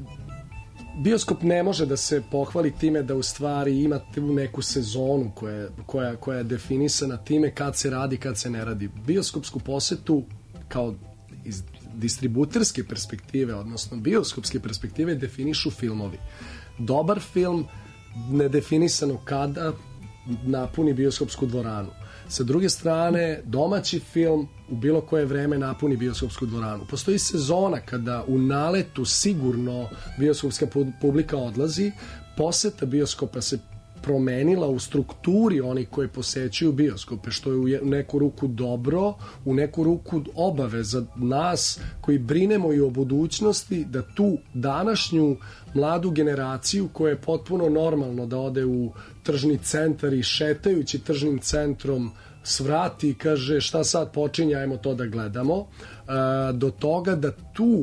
Bioskop ne može da se pohvali time da u stvari ima tu neku sezonu koja, koja, koja je definisana time kad se radi, kad se ne radi. Bioskopsku posetu kao iz distributerske perspektive, odnosno bioskopske perspektive, definišu filmovi. Dobar film nedefinisano kada napuni bioskopsku dvoranu. Sa druge strane, domaći film u bilo koje vreme napuni bioskopsku dvoranu. Postoji sezona kada u naletu sigurno bioskopska publika odlazi, poseta bioskopa se promenila u strukturi onih koji posećuju bioskope, što je u neku ruku dobro, u neku ruku obaveza nas koji brinemo i o budućnosti, da tu današnju mladu generaciju koja je potpuno normalno da ode u tržni centar i šetajući tržnim centrom svrati i kaže šta sad počinje, ajmo to da gledamo, do toga da tu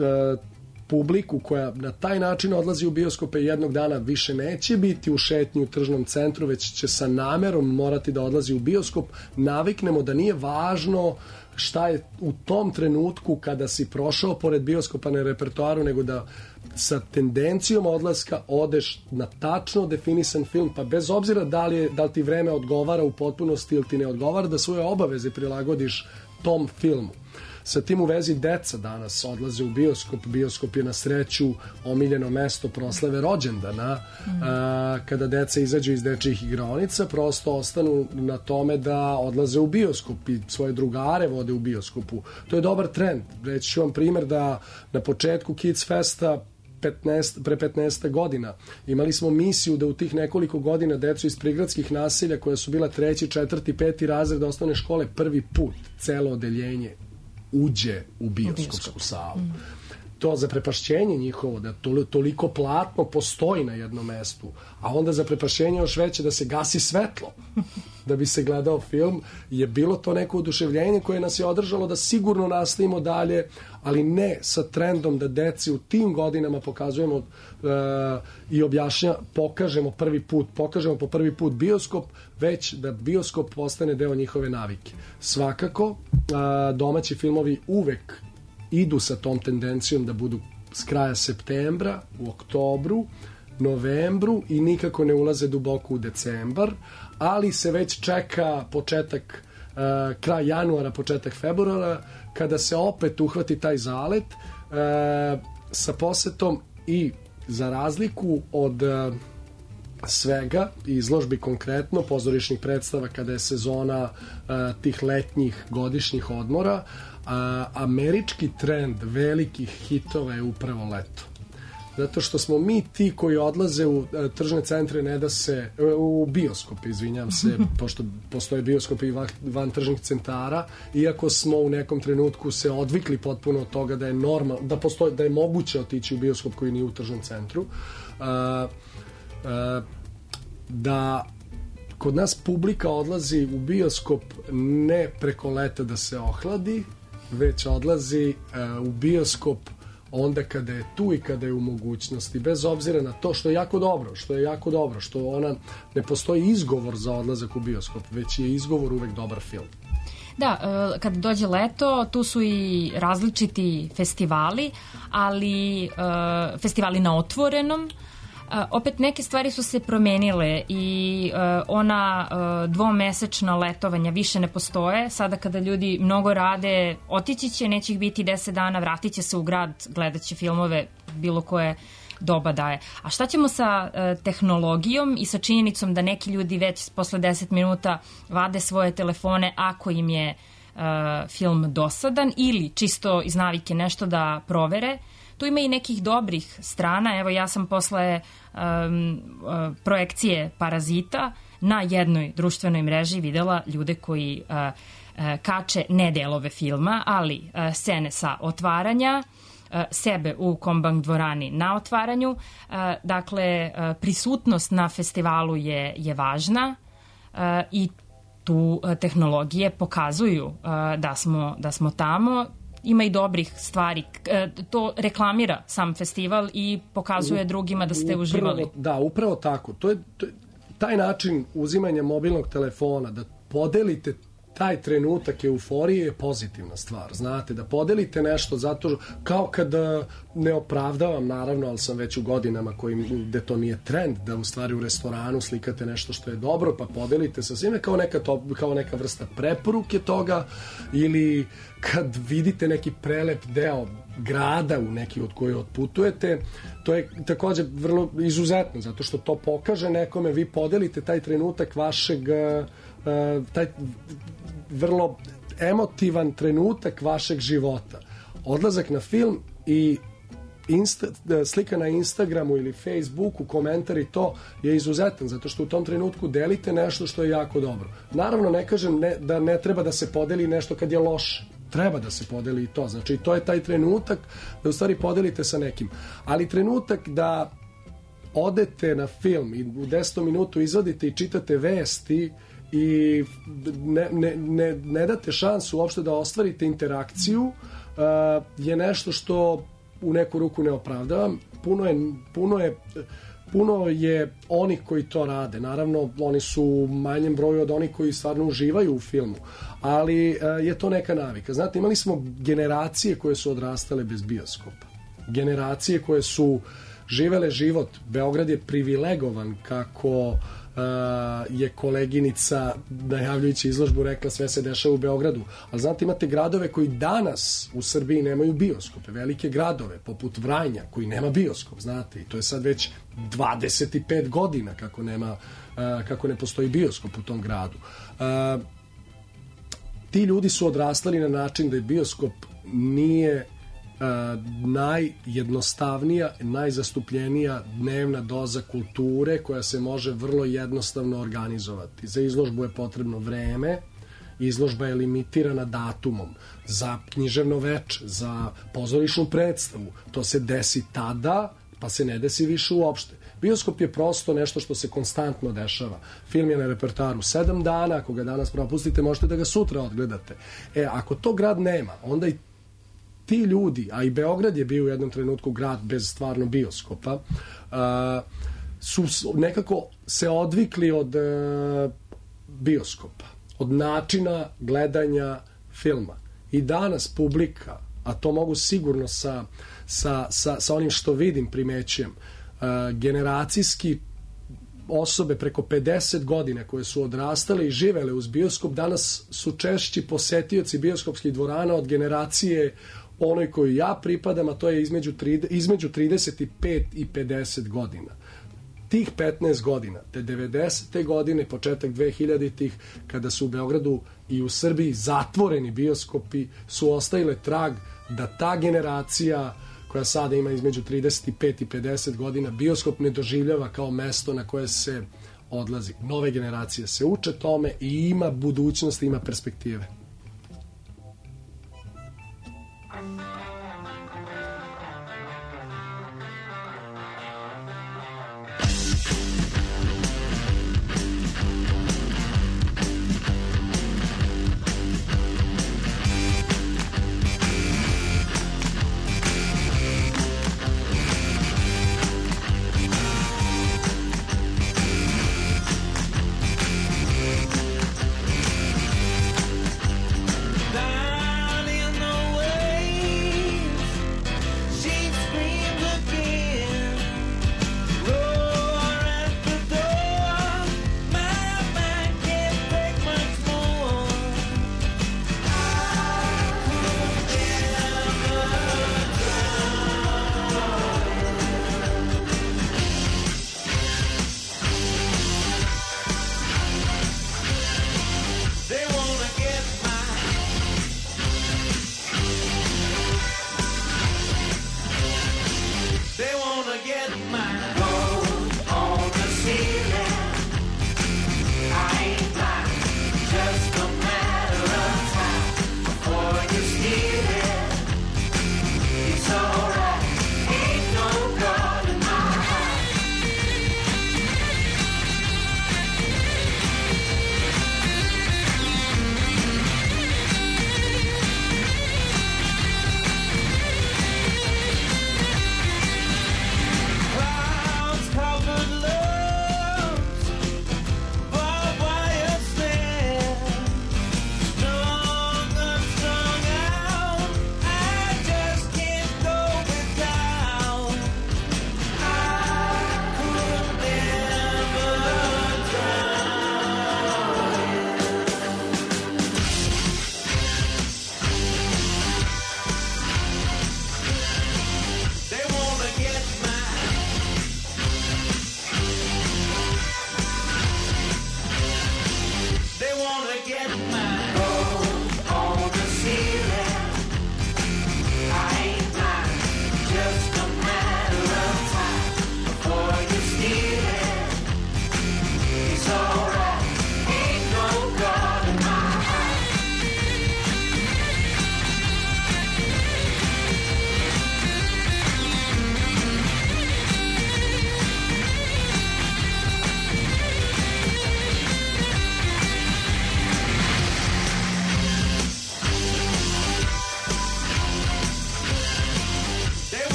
publiku koja na taj način odlazi u bioskope jednog dana više neće biti u šetnji u tržnom centru, već će sa namerom morati da odlazi u bioskop, naviknemo da nije važno šta je u tom trenutku kada si prošao pored bioskopa na repertoaru, nego da sa tendencijom odlaska odeš na tačno definisan film, pa bez obzira da li, je, da li ti vreme odgovara u potpunosti ili ti ne odgovara, da svoje obaveze prilagodiš tom filmu. Sa tim u vezi deca danas odlaze u bioskop. Bioskop je na sreću omiljeno mesto proslave rođendana. Mm. A, kada deca izađu iz dečjih igraonica, prosto ostanu na tome da odlaze u bioskop i svoje drugare vode u bioskopu. To je dobar trend. Reći ću vam primjer da na početku Kids Festa petnaest, pre petnaest godina imali smo misiju da u tih nekoliko godina decu iz prigradskih naselja koja su bila treći, četvrti, peti razred osnovne škole prvi put celo odeljenje uđe u bioskopsku salu. Mm. To zaprepašćenje njihovo, da toliko platno postoji na jednom mestu, a onda zaprepašćenje još veće da se gasi svetlo da bi se gledao film, je bilo to neko oduševljenje koje nas je održalo da sigurno nastavimo dalje, ali ne sa trendom da deci u tim godinama pokazujemo uh, i objašnja, pokažemo prvi put, pokažemo po prvi put bioskop, već da bioskop postane deo njihove navike. Svakako, uh, domaći filmovi uvek idu sa tom tendencijom da budu s kraja septembra, u oktobru, novembru i nikako ne ulaze duboko u decembar, ali se već čeka početak, uh, kraj januara, početak februara, kada se opet uhvati taj zalet uh, sa posetom i za razliku od uh, svega, izložbi konkretno, pozorišnih predstava kada je sezona uh, tih letnjih godišnjih odmora, a američki trend velikih hitova je upravo leto. Zato što smo mi ti koji odlaze u tržne centre, ne da se, u bioskope, izvinjam se, pošto postoje bioskope i van tržnih centara, iako smo u nekom trenutku se odvikli potpuno od toga da je normal, da postoji, da je moguće otići u bioskop koji nije u tržnom centru, a, a, da kod nas publika odlazi u bioskop ne preko leta da se ohladi, već odlazi uh, u bioskop onda kada je tu i kada je u mogućnosti, bez obzira na to što je jako dobro, što je jako dobro, što ona ne postoji izgovor za odlazak u bioskop, već je izgovor uvek dobar film. Da, kad dođe leto, tu su i različiti festivali, ali uh, festivali na otvorenom. Uh, opet neke stvari su se promenile i uh, ona uh, dvomesečna letovanja više ne postoje. Sada kada ljudi mnogo rade, otići će, neće ih biti deset dana, vratit će se u grad, gledat će filmove bilo koje doba daje. A šta ćemo sa uh, tehnologijom i sa činjenicom da neki ljudi već posle deset minuta vade svoje telefone ako im je uh, film dosadan ili čisto iz navike nešto da provere? Tu ima i nekih dobrih strana. Evo, ja sam posle um, uh, projekcije Parazita na jednoj društvenoj mreži videla ljude koji uh, uh, kače ne delove filma, ali uh, scene sa otvaranja, uh, sebe u Kombank dvorani na otvaranju. Uh, dakle, uh, prisutnost na festivalu je, je važna uh, i tu uh, tehnologije pokazuju uh, da smo, da smo tamo. Ima i dobrih stvari. To reklamira sam festival i pokazuje drugima da ste uživali. Upravo, da, upravo tako. To je, to je taj način uzimanja mobilnog telefona, da podelite taj trenutak euforije je pozitivna stvar. Znate, da podelite nešto zato, kao kada ne opravdavam, naravno, ali sam već u godinama kojim, gde to nije trend, da u stvari u restoranu slikate nešto što je dobro, pa podelite sa svime kao neka, to, kao neka vrsta preporuke toga, ili kad vidite neki prelep deo grada u neki od koje otputujete, to je takođe vrlo izuzetno, zato što to pokaže nekome, vi podelite taj trenutak vašeg uh, taj vrlo emotivan trenutak vašeg života. Odlazak na film i Insta, slika na Instagramu ili Facebooku, komentar i to je izuzetan, zato što u tom trenutku delite nešto što je jako dobro. Naravno, ne kažem ne, da ne treba da se podeli nešto kad je loše. Treba da se podeli i to. Znači, to je taj trenutak da u stvari podelite sa nekim. Ali trenutak da odete na film i u desetom minutu izvadite i čitate vesti i ne, ne, ne, ne date šansu uopšte da ostvarite interakciju, uh, je nešto što u neku ruku ne opravdavam. Puno je, puno je, puno je onih koji to rade. Naravno, oni su u manjem broju od onih koji stvarno uživaju u filmu, ali uh, je to neka navika. Znate, imali smo generacije koje su odrastale bez bioskopa. Generacije koje su živele život. Beograd je privilegovan, kako Uh, je koleginica najavljujući izložbu rekla, sve se dešava u Beogradu. Ali znate, imate gradove koji danas u Srbiji nemaju bioskope, velike gradove poput Vranja koji nema bioskop, znate, i to je sad već dvadeset pet godina kako nema, uh, kako ne postoji bioskop u tom gradu. Uh, ti ljudi su odrastali na način da je bioskop nije Uh, najjednostavnija, najzastupljenija dnevna doza kulture koja se može vrlo jednostavno organizovati. Za izložbu je potrebno vreme, izložba je limitirana datumom, za književno veče, za pozorišnu predstavu, to se desi tada, pa se ne desi više uopšte. Bioskop je prosto nešto što se konstantno dešava. Film je na repertoaru sedam dana, ako ga danas propustite, možete da ga sutra odgledate. E, ako to grad nema, onda i ti ljudi, a i Beograd je bio u jednom trenutku grad bez stvarno bioskopa, uh, su nekako se odvikli od uh, bioskopa, od načina gledanja filma. I danas publika, a to mogu sigurno sa, sa, sa, sa onim što vidim, primećujem, uh, generacijski osobe preko pedeset godina koje su odrastale i živele uz bioskop, danas su češći posetioci bioskopskih dvorana od generacije onoj koju ja pripadam, a to je između, između trideset pet i pedeset godina. Tih petnaest godina, te devedesete godine, početak dvehiljaditih, kada su u Beogradu i u Srbiji zatvoreni bioskopi, su ostavile trag da ta generacija koja sada ima između trideset pet i pedeset godina, bioskop ne doživljava kao mesto na koje se odlazi. Nove generacije se uče tome i ima budućnost, ima perspektive.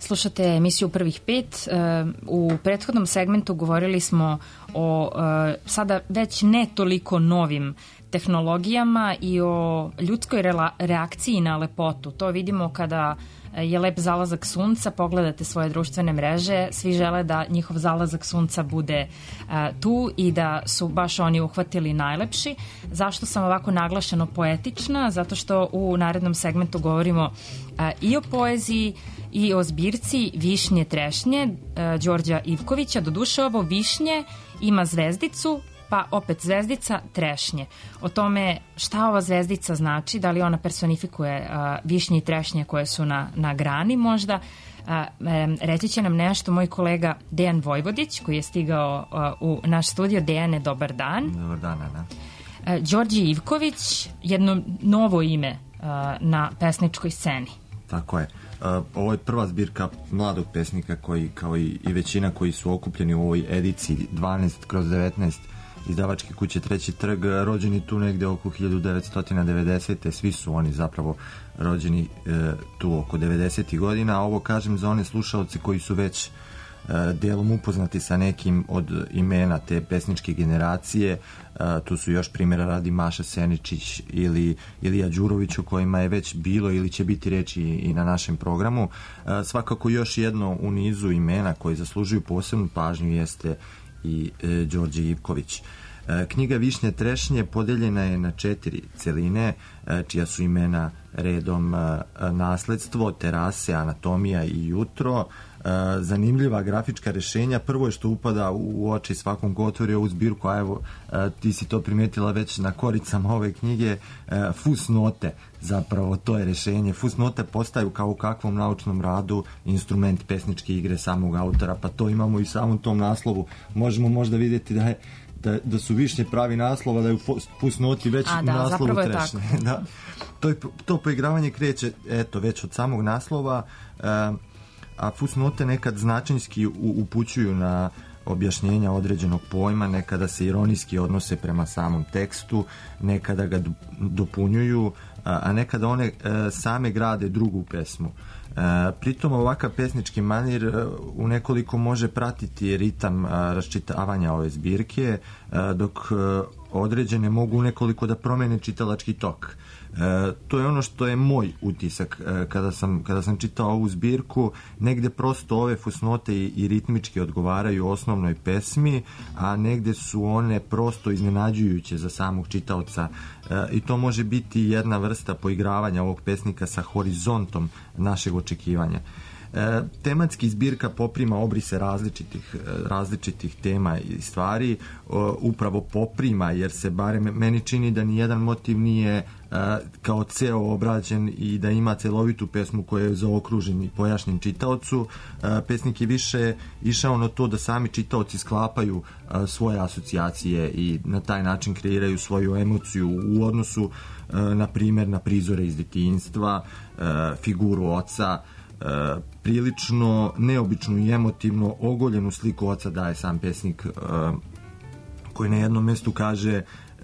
slušate emisiju Prvih pet. U prethodnom segmentu govorili smo o sada već ne toliko novim tehnologijama i o ljudskoj reakciji na lepotu. To vidimo kada je lep zalazak sunca, pogledate svoje društvene mreže, svi žele da njihov zalazak sunca bude uh, tu i da su baš oni uhvatili najlepši. Zašto sam ovako naglašeno poetična? Zato što u narednom segmentu govorimo uh, i o poeziji i o zbirci Višnje trešnje uh, Đorđa Ivkovića. Doduše ovo višnje ima zvezdicu, pa opet zvezdica trešnje. O tome šta ova zvezdica znači, da li ona personifikuje uh, višnje i trešnje koje su na, na grani možda. Uh, um, reći će nam nešto moj kolega Dejan Vojvodić koji je stigao uh, u naš studio. Dejane, dobar dan. Dobar dan, Ana. Uh, Đorđe Ivković, jedno novo ime uh, na pesničkoj sceni. Tako je. Uh, ovo je prva zbirka mladog pesnika koji, kao i, i većina koji su okupljeni u ovoj ediciji dvanaest kroz devetnaest izdavačke kuće Treći trg, rođeni tu negde oko hiljadu devetsto devedesete. Svi su oni zapravo rođeni e, tu oko devedesetih godina, a ovo kažem za one slušaoce koji su već e, delom upoznati sa nekim od imena te pesničke generacije. E, tu su još primjera radi Maša Seničić ili Ilija Đurović, o kojima je već bilo ili će biti reči i na našem programu. E, svakako još jedno u nizu imena koji zaslužuju posebnu pažnju jeste i e, Đorđe Ivković. E, knjiga Višnje trešnje podeljena je na četiri celine, e, čija su imena redom e, Nasledstvo, Terase, Anatomija i Jutro. E, zanimljiva grafička rešenja. Prvo je što upada u oči svakom ko otvori ovu zbirku, a evo e, ti si to primetila već na koricama ove knjige, e, fusnote. Zapravo to je rešenje. Fusnote postaju kao u kakvom naučnom radu instrument pesničke igre samog autora, pa to imamo i u samom tom naslovu. Možemo možda vidjeti da je Da, da su višnje pravi naslova, da je u fusnoti već a, u da, naslovu trešnje. Da. To, je, to poigravanje kreće eto, već od samog naslova, a, a fusnote nekad značajski upućuju na objašnjenja određenog pojma, nekada se ironijski odnose prema samom tekstu, nekada ga dopunjuju, a nekada one same grade drugu pesmu. Pritom ovakav pesnički manir u nekoliko može pratiti ritam raščitavanja ove zbirke, dok određene mogu nekoliko da promene čitalački tok. E, to je ono što je moj utisak e, kada, sam, kada sam čitao ovu zbirku. Negde prosto ove fusnote i, i ritmički odgovaraju osnovnoj pesmi, a negde su one prosto iznenađujuće za samog čitaoca e, i to može biti jedna vrsta poigravanja ovog pesnika sa horizontom našeg očekivanja. E, tematski zbirka poprima obrise različitih, različitih tema i stvari, o, upravo poprima jer se barem meni čini da nijedan motiv nije e, kao ceo obrađen i da ima celovitu pesmu koja je zaokružen i pojašnjen čitaocu. E, pesnik je više išao na to da sami čitaoci sklapaju e, svoje asocijacije i na taj način kreiraju svoju emociju u odnosu e, na primjer na prizore iz detinjstva, e, figuru oca. E, prilično neobičnu i emotivno ogoljenu sliku oca daje sam pesnik e, koji na jednom mjestu kaže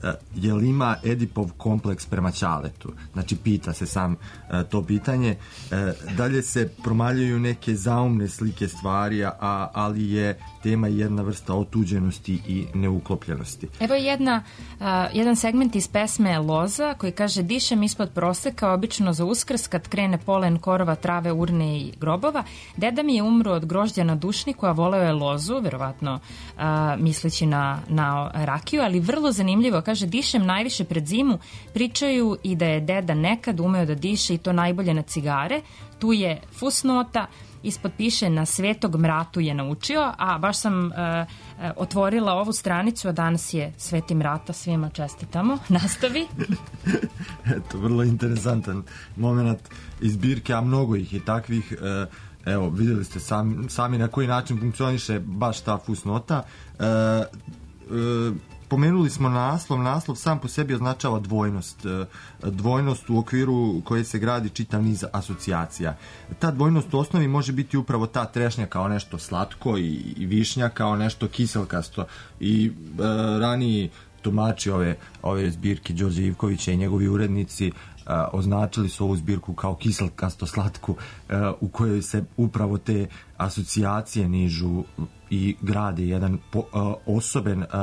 je li ima Edipov kompleks prema Ćaletu. Znači pita se sam e, to pitanje. E, dalje se promaljaju neke zaumne slike stvari, a, ali je tema jedna vrsta otuđenosti i neuklopljenosti. Evo jedna, uh, jedan segment iz pesme Loza koji kaže: dišem ispod proseka, obično za Uskrs kad krene polen korova, trave, urne i grobova. Deda mi je umro od grožđa na dušniku, a voleo je lozu, verovatno uh, misleći na, na rakiju, ali vrlo zanimljivo, kaže: dišem najviše pred zimu, pričaju i da je deda nekad umeo da diše i to najbolje na cigare. Tu je fusnota, ispod piše na Svetog Mratu je naučio, a baš sam uh, uh, otvorila ovu stranicu, a danas je Sveti Mrata, svima čestitamo. Nastavi. Eto, vrlo interesantan moment iz zbirke, a mnogo ih je takvih. Uh, evo, vidjeli ste sami, sami na koji način funkcioniše baš ta fusnota. Uh, uh, Pomenuli smo naslov, naslov sam po sebi označava dvojnost, dvojnost u okviru koje se gradi čitav niz asocijacija. Ta dvojnost u osnovi može biti upravo ta trešnja kao nešto slatko i, i višnja kao nešto kiselkasto i e, raniji tumači ove, ove zbirke Đorđe Ivkovića i njegovi urednici Uh, označili su ovu zbirku kao kiselkasto slatku, uh, u kojoj se upravo te asocijacije nižu i grade jedan po, uh, osoben uh,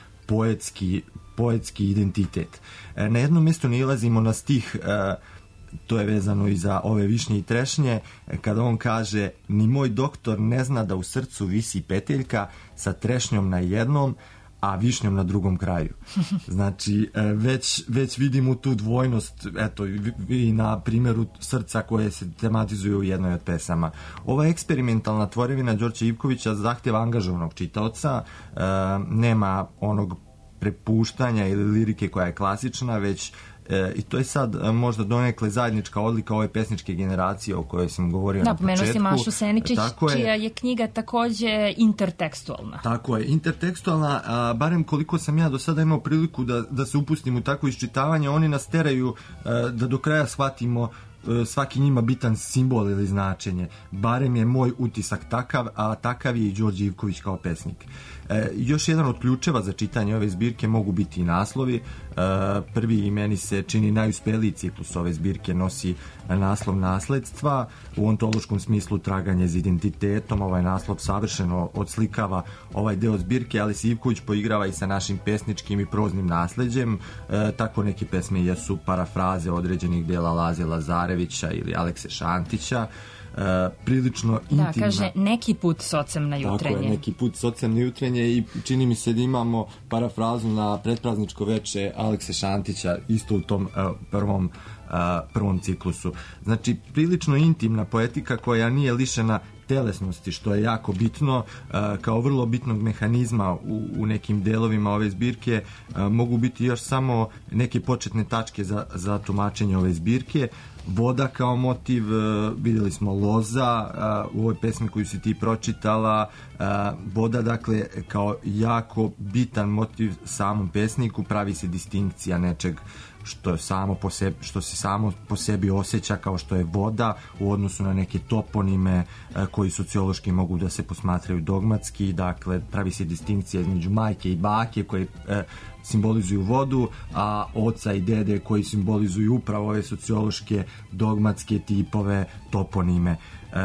poetski, poetski identitet. Uh, na jednom mjestu nalazimo na stih, uh, to je vezano i za ove višnje i trešnje, kada on kaže: ni moj doktor ne zna da u srcu visi peteljka sa trešnjom na jednom, a višnjom na drugom kraju. Znači, već, već vidimo tu dvojnost, eto, i na primjeru srca koje se tematizuje u jednoj od pesama. Ova eksperimentalna tvorevina Đorđa Ivkovića zahtjeva angažovanog čitaoca, e, nema onog prepuštanja ili lirike koja je klasična, već E, i to je sad e, možda donekle zajednička odlika ove pesničke generacije o kojoj sam govorio da, na početku. Da, pomenuo si Mašu Seničić, čija je knjiga takođe intertekstualna. Tako je, intertekstualna, a, barem koliko sam ja do sada imao priliku da, da se upustim u takvo iščitavanje, oni nas teraju a, da do kraja shvatimo svaki njima bitan simbol ili značenje. Barem je moj utisak takav, a takav je i Đorđe Ivković kao pesnik. E, još jedan od ključeva za čitanje ove zbirke mogu biti i naslovi. E, prvi i meni se čini najuspeliji ciklus ove zbirke nosi naslov Nasledstva. U ontološkom smislu traganje za identitetom. Ovaj naslov savršeno odslikava ovaj deo zbirke, ali se Ivković poigrava i sa našim pesničkim i proznim nasleđem. E, tako neke pesme jesu parafraze određenih dela Laze Lazarevića ili Alekse Šantića. Uh, prilično intimna. Da, kaže neki put socem na jutrenje. Tako je, neki put socem na jutrenje i čini mi se da imamo parafrazu na pretprazničko veče Alekse Šantića isto u tom uh, prvom, uh, prvom ciklusu. Znači, prilično intimna poetika koja nije lišena telesnosti, što je jako bitno, uh, kao vrlo bitnog mehanizma u, u nekim delovima ove zbirke. Uh, mogu biti još samo neke početne tačke za, za tumačenje ove zbirke. Voda kao motiv, vidjeli smo loza u ovoj pesmi koju si ti pročitala. Voda, dakle, kao jako bitan motiv samom pesniku, pravi se distinkcija nečeg što je samo po sebi, što se samo po sebi osjeća kao što je voda u odnosu na neke toponime koji sociološki mogu da se posmatraju dogmatski. Dakle, pravi se distinkcija između majke i bake koje simbolizuju vodu, a oca i dede koji simbolizuju upravo ove sociološke dogmatske tipove, toponime.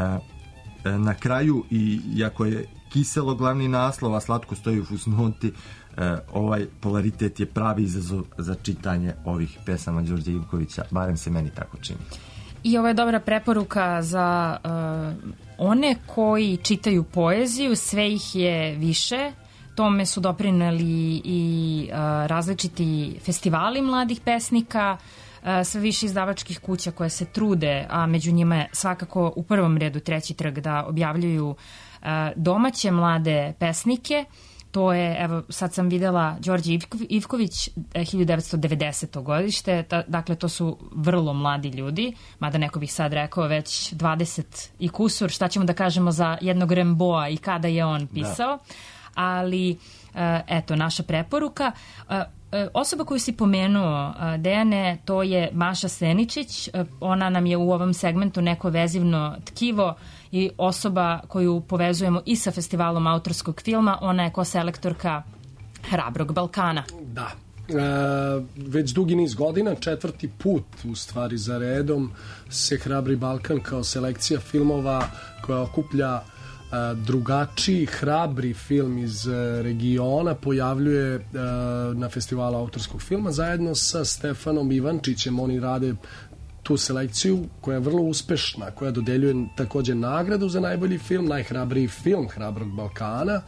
Na kraju, i iako je kiselo glavni naslov, a slatko stoji u fusnoti, ovaj polaritet je pravi izazov za čitanje ovih pesama Đorđa Ivkovića, barem se meni tako čini. I ovo je dobra preporuka za uh, one koji čitaju poeziju, sve ih je više. Tome su doprineli i uh, različiti festivali mladih pesnika, uh, sve više izdavačkih kuća koje se trude, a među njima je svakako u prvom redu Treći trg, da objavljuju uh, domaće mlade pesnike. To je, evo, sad sam videla Đorđe Ivković, hiljadu devetsto devedesete. godište, ta, dakle to su vrlo mladi ljudi, mada neko bih sad rekao već dvadeset i kusur, šta ćemo da kažemo za jednog Remboa i kada je on pisao. Da. Ali, eto, naša preporuka. Osoba koju si pomenuo, Dejane, to je Maša Seničić. Ona nam je u ovom segmentu neko vezivno tkivo i osoba koju povezujemo i sa festivalom autorskog filma. Ona je koselektorka Hrabrog Balkana. Da. E, već dugi niz godina, četvrti put u stvari za redom, se Hrabri Balkan kao selekcija filmova koja okuplja drugačiji, hrabri film iz regiona pojavljuje na festivalu autorskog filma zajedno sa Stefanom Ivančićem. Oni rade tu selekciju koja je vrlo uspešna, koja dodeljuje takođe nagradu za najbolji film, najhrabriji film Hrabrog Balkana.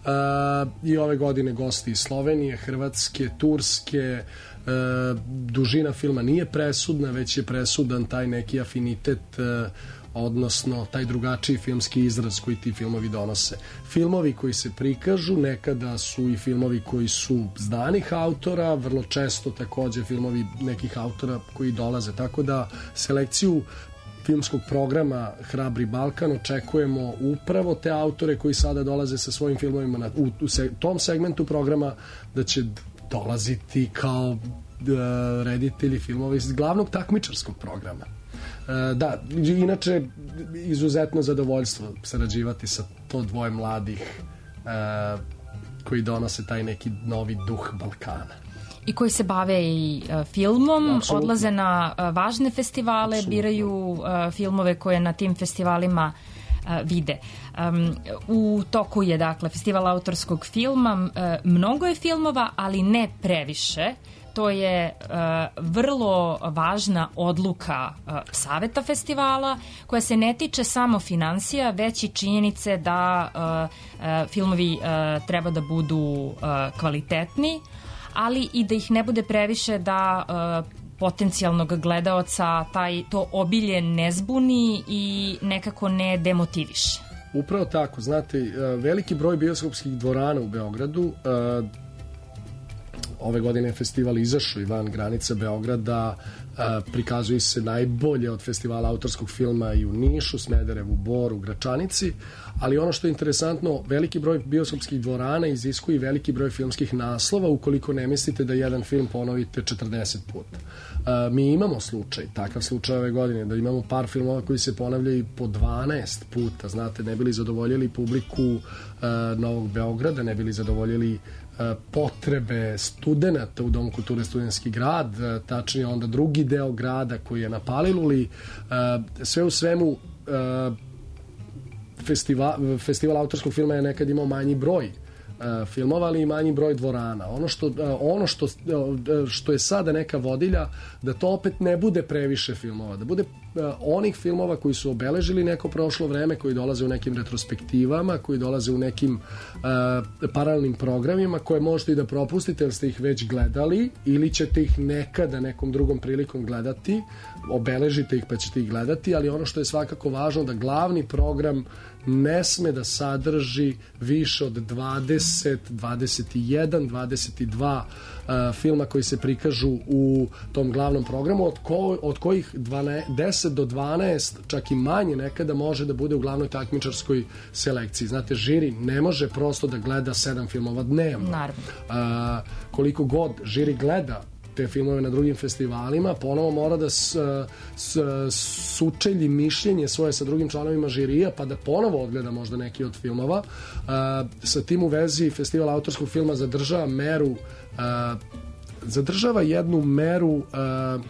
I ove godine gosti iz Slovenije, Hrvatske, Turske. Dužina filma nije presudna, već je presudan taj neki afinitet, odnosno taj drugačiji filmski izraz koji ti filmovi donose. Filmovi koji se prikažu nekada su i filmovi koji su znanih autora, vrlo često takođe filmovi nekih autora koji dolaze, tako da selekciju filmskog programa Hrabri Balkan očekujemo upravo te autore koji sada dolaze sa svojim filmovima na, u, u se, tom segmentu programa, da će dolaziti kao uh, reditelji filmova iz glavnog takmičarskog programa. Da, inače izuzetno zadovoljstvo sarađivati sa to dvoje mladih koji donose taj neki novi duh Balkana. I koji se bave i uh, filmom, Absolutno. odlaze na uh, važne festivale, Absolutno. biraju uh, filmove koje na tim festivalima uh, vide. Um, u toku je, dakle, festival autorskog filma. Uh, mnogo je filmova, ali ne previše. To je uh, vrlo važna odluka uh, Saveta festivala, koja se ne tiče samo finansija, već i činjenice da uh, uh, filmovi uh, treba da budu uh, kvalitetni, ali i da ih ne bude previše da uh, potencijalnog gledaoca taj, to obilje ne zbuni i nekako ne demotiviše. Upravo tako, znate, veliki broj bioskopskih dvorana u Beogradu, ove godine je festival izašao i van granica Beograda, prikazuje se najbolje od festivala autorskog filma i u Nišu, Smederevu, Boru, Gračanici, ali ono što je interesantno, veliki broj bioskopskih dvorana iziskuje veliki broj filmskih naslova ukoliko ne mislite da jedan film ponovite četrdeset puta. Mi imamo slučaj, takav slučaj ove godine, da imamo par filmova koji se ponavljaju po dvanaest puta, znate, ne bili zadovoljili publiku Novog Beograda, ne bili zadovoljili potrebe studenta u Domu kulture Studentski grad, tačnije onda drugi deo grada koji je na Paliluli. Sve u svemu festival, festival autorskog filma je nekad imao manji broj filmova, ali i manji broj dvorana. Ono što, ono što, što je sada neka vodilja, da to opet ne bude previše filmova, da bude onih filmova koji su obeležili neko prošlo vreme, koji dolaze u nekim retrospektivama, koji dolaze u nekim uh, paralelnim programima, koje možete i da propustite jer ste ih već gledali ili ćete ih nekada nekom drugom prilikom gledati, obeležite ih pa ćete ih gledati, ali ono što je svakako važno da glavni program ne sme da sadrži više od dvadeset, dvadeset jedan, dvadeset dva uh, filma koji se prikažu u tom glavnom programu, od, ko, od kojih deset do dvanaest, čak i manje nekada, može da bude u glavnoj takmičarskoj selekciji. Znate, žiri ne može prosto da gleda sedam filmova dnevno. Naravno. Uh, koliko god žiri gleda te filmove na drugim festivalima, ponovo mora da s, s, sučelji mišljenje svoje sa drugim članovima žirija, pa da ponovo odgleda možda neki od filmova. Uh, sa tim u vezi festival autorskog filma zadržava meru uh, zadržava jednu meru uh,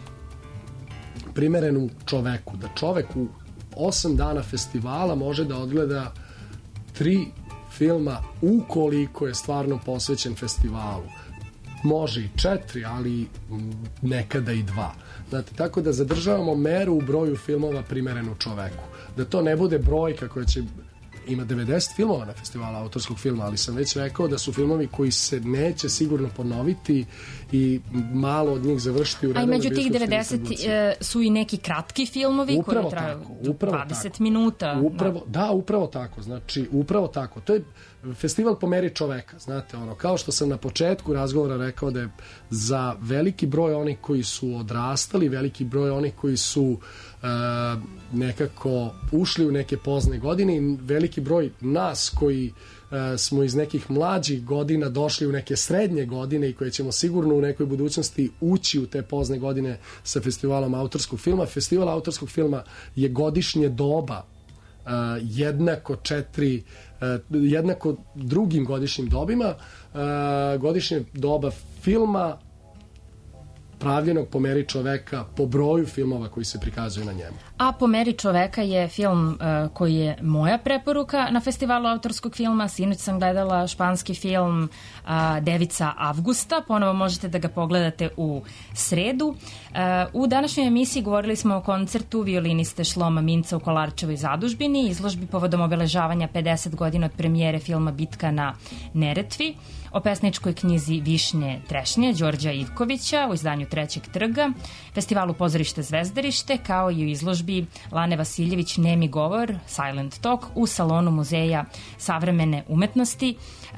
primerenu čoveku. Da čovek u osam dana festivala može da odgleda tri filma ukoliko je stvarno posvećen festivalu. Može i četiri, ali nekada i dva. Znate, tako da zadržavamo meru u broju filmova primerenu čoveku. Da to ne bude brojka koja će... Ima devedeset filmova na festivalu autorskog filma, ali sam već rekao da su filmovi koji se neće sigurno ponoviti i malo od njih završiti u redovnoj bioskopskoj distribuciji. A i među tih devedeset su i neki kratki filmovi upravo koji traju dvadeset tako. Minuta. Upravo, da. da, upravo tako. Znači, upravo tako. To je festival po meri čoveka. Znate, ono, kao što sam na početku razgovora rekao da je za veliki broj onih koji su odrastali, veliki broj onih koji su Uh, nekako ušli u neke pozne godine i veliki broj nas koji uh, smo iz nekih mlađih godina došli u neke srednje godine i koje ćemo sigurno u nekoj budućnosti ući u te pozne godine sa festivalom autorskog filma. Festival autorskog filma je godišnje doba uh, jednako četiri uh, jednako drugim godišnjim dobima. Uh, godišnje doba filma pravljenog po meri čoveka, po broju filmova koji se prikazuju na njemu. A po meri čoveka je film uh, koji je moja preporuka na festivalu autorskog filma. Sinoć sam gledala španski film uh, Devica Avgusta. Ponovo možete da ga pogledate u sredu. Uh, u današnjoj emisiji govorili smo o koncertu violiniste Šloma Minca u Kolarčevoj zadužbini, izložbi povodom obeležavanja pedeset godina od premijere filma Bitka na Neretvi, o pesničkoj knjizi Višnje trešnje Đorđa Ivkovića u izdanju Trećeg trga, festivalu Pozorište Zvezdarište, kao i u izložbi Lane Vasiljević Nemi govor, Silent Talk, u salonu Muzeja savremene umetnosti.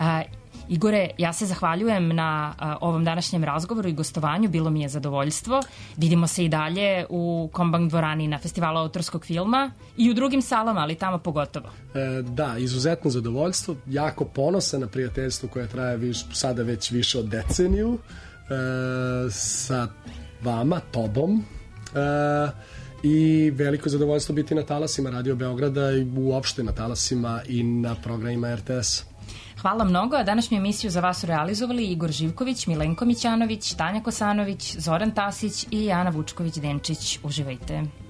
Igore, ja se zahvaljujem na a, ovom današnjem razgovoru i gostovanju, bilo mi je zadovoljstvo. Vidimo se i dalje u Kombank dvorani na festivalu autorskog filma i u drugim salama, ali tamo pogotovo. E, da, izuzetno zadovoljstvo, jako ponosan na prijateljstvo koje traje viš, sada već više od deceniju e, sa vama, tobom. E, i veliko zadovoljstvo biti na talasima Radio Beograda i uopšte na talasima i na programima R T S. Hvala mnogo, a današnju emisiju za vas su realizovali Igor Živković, Milenko Mićanović, Tanja Kosanović, Zoran Tasić i Ana Vučković-Denčić. Uživajte.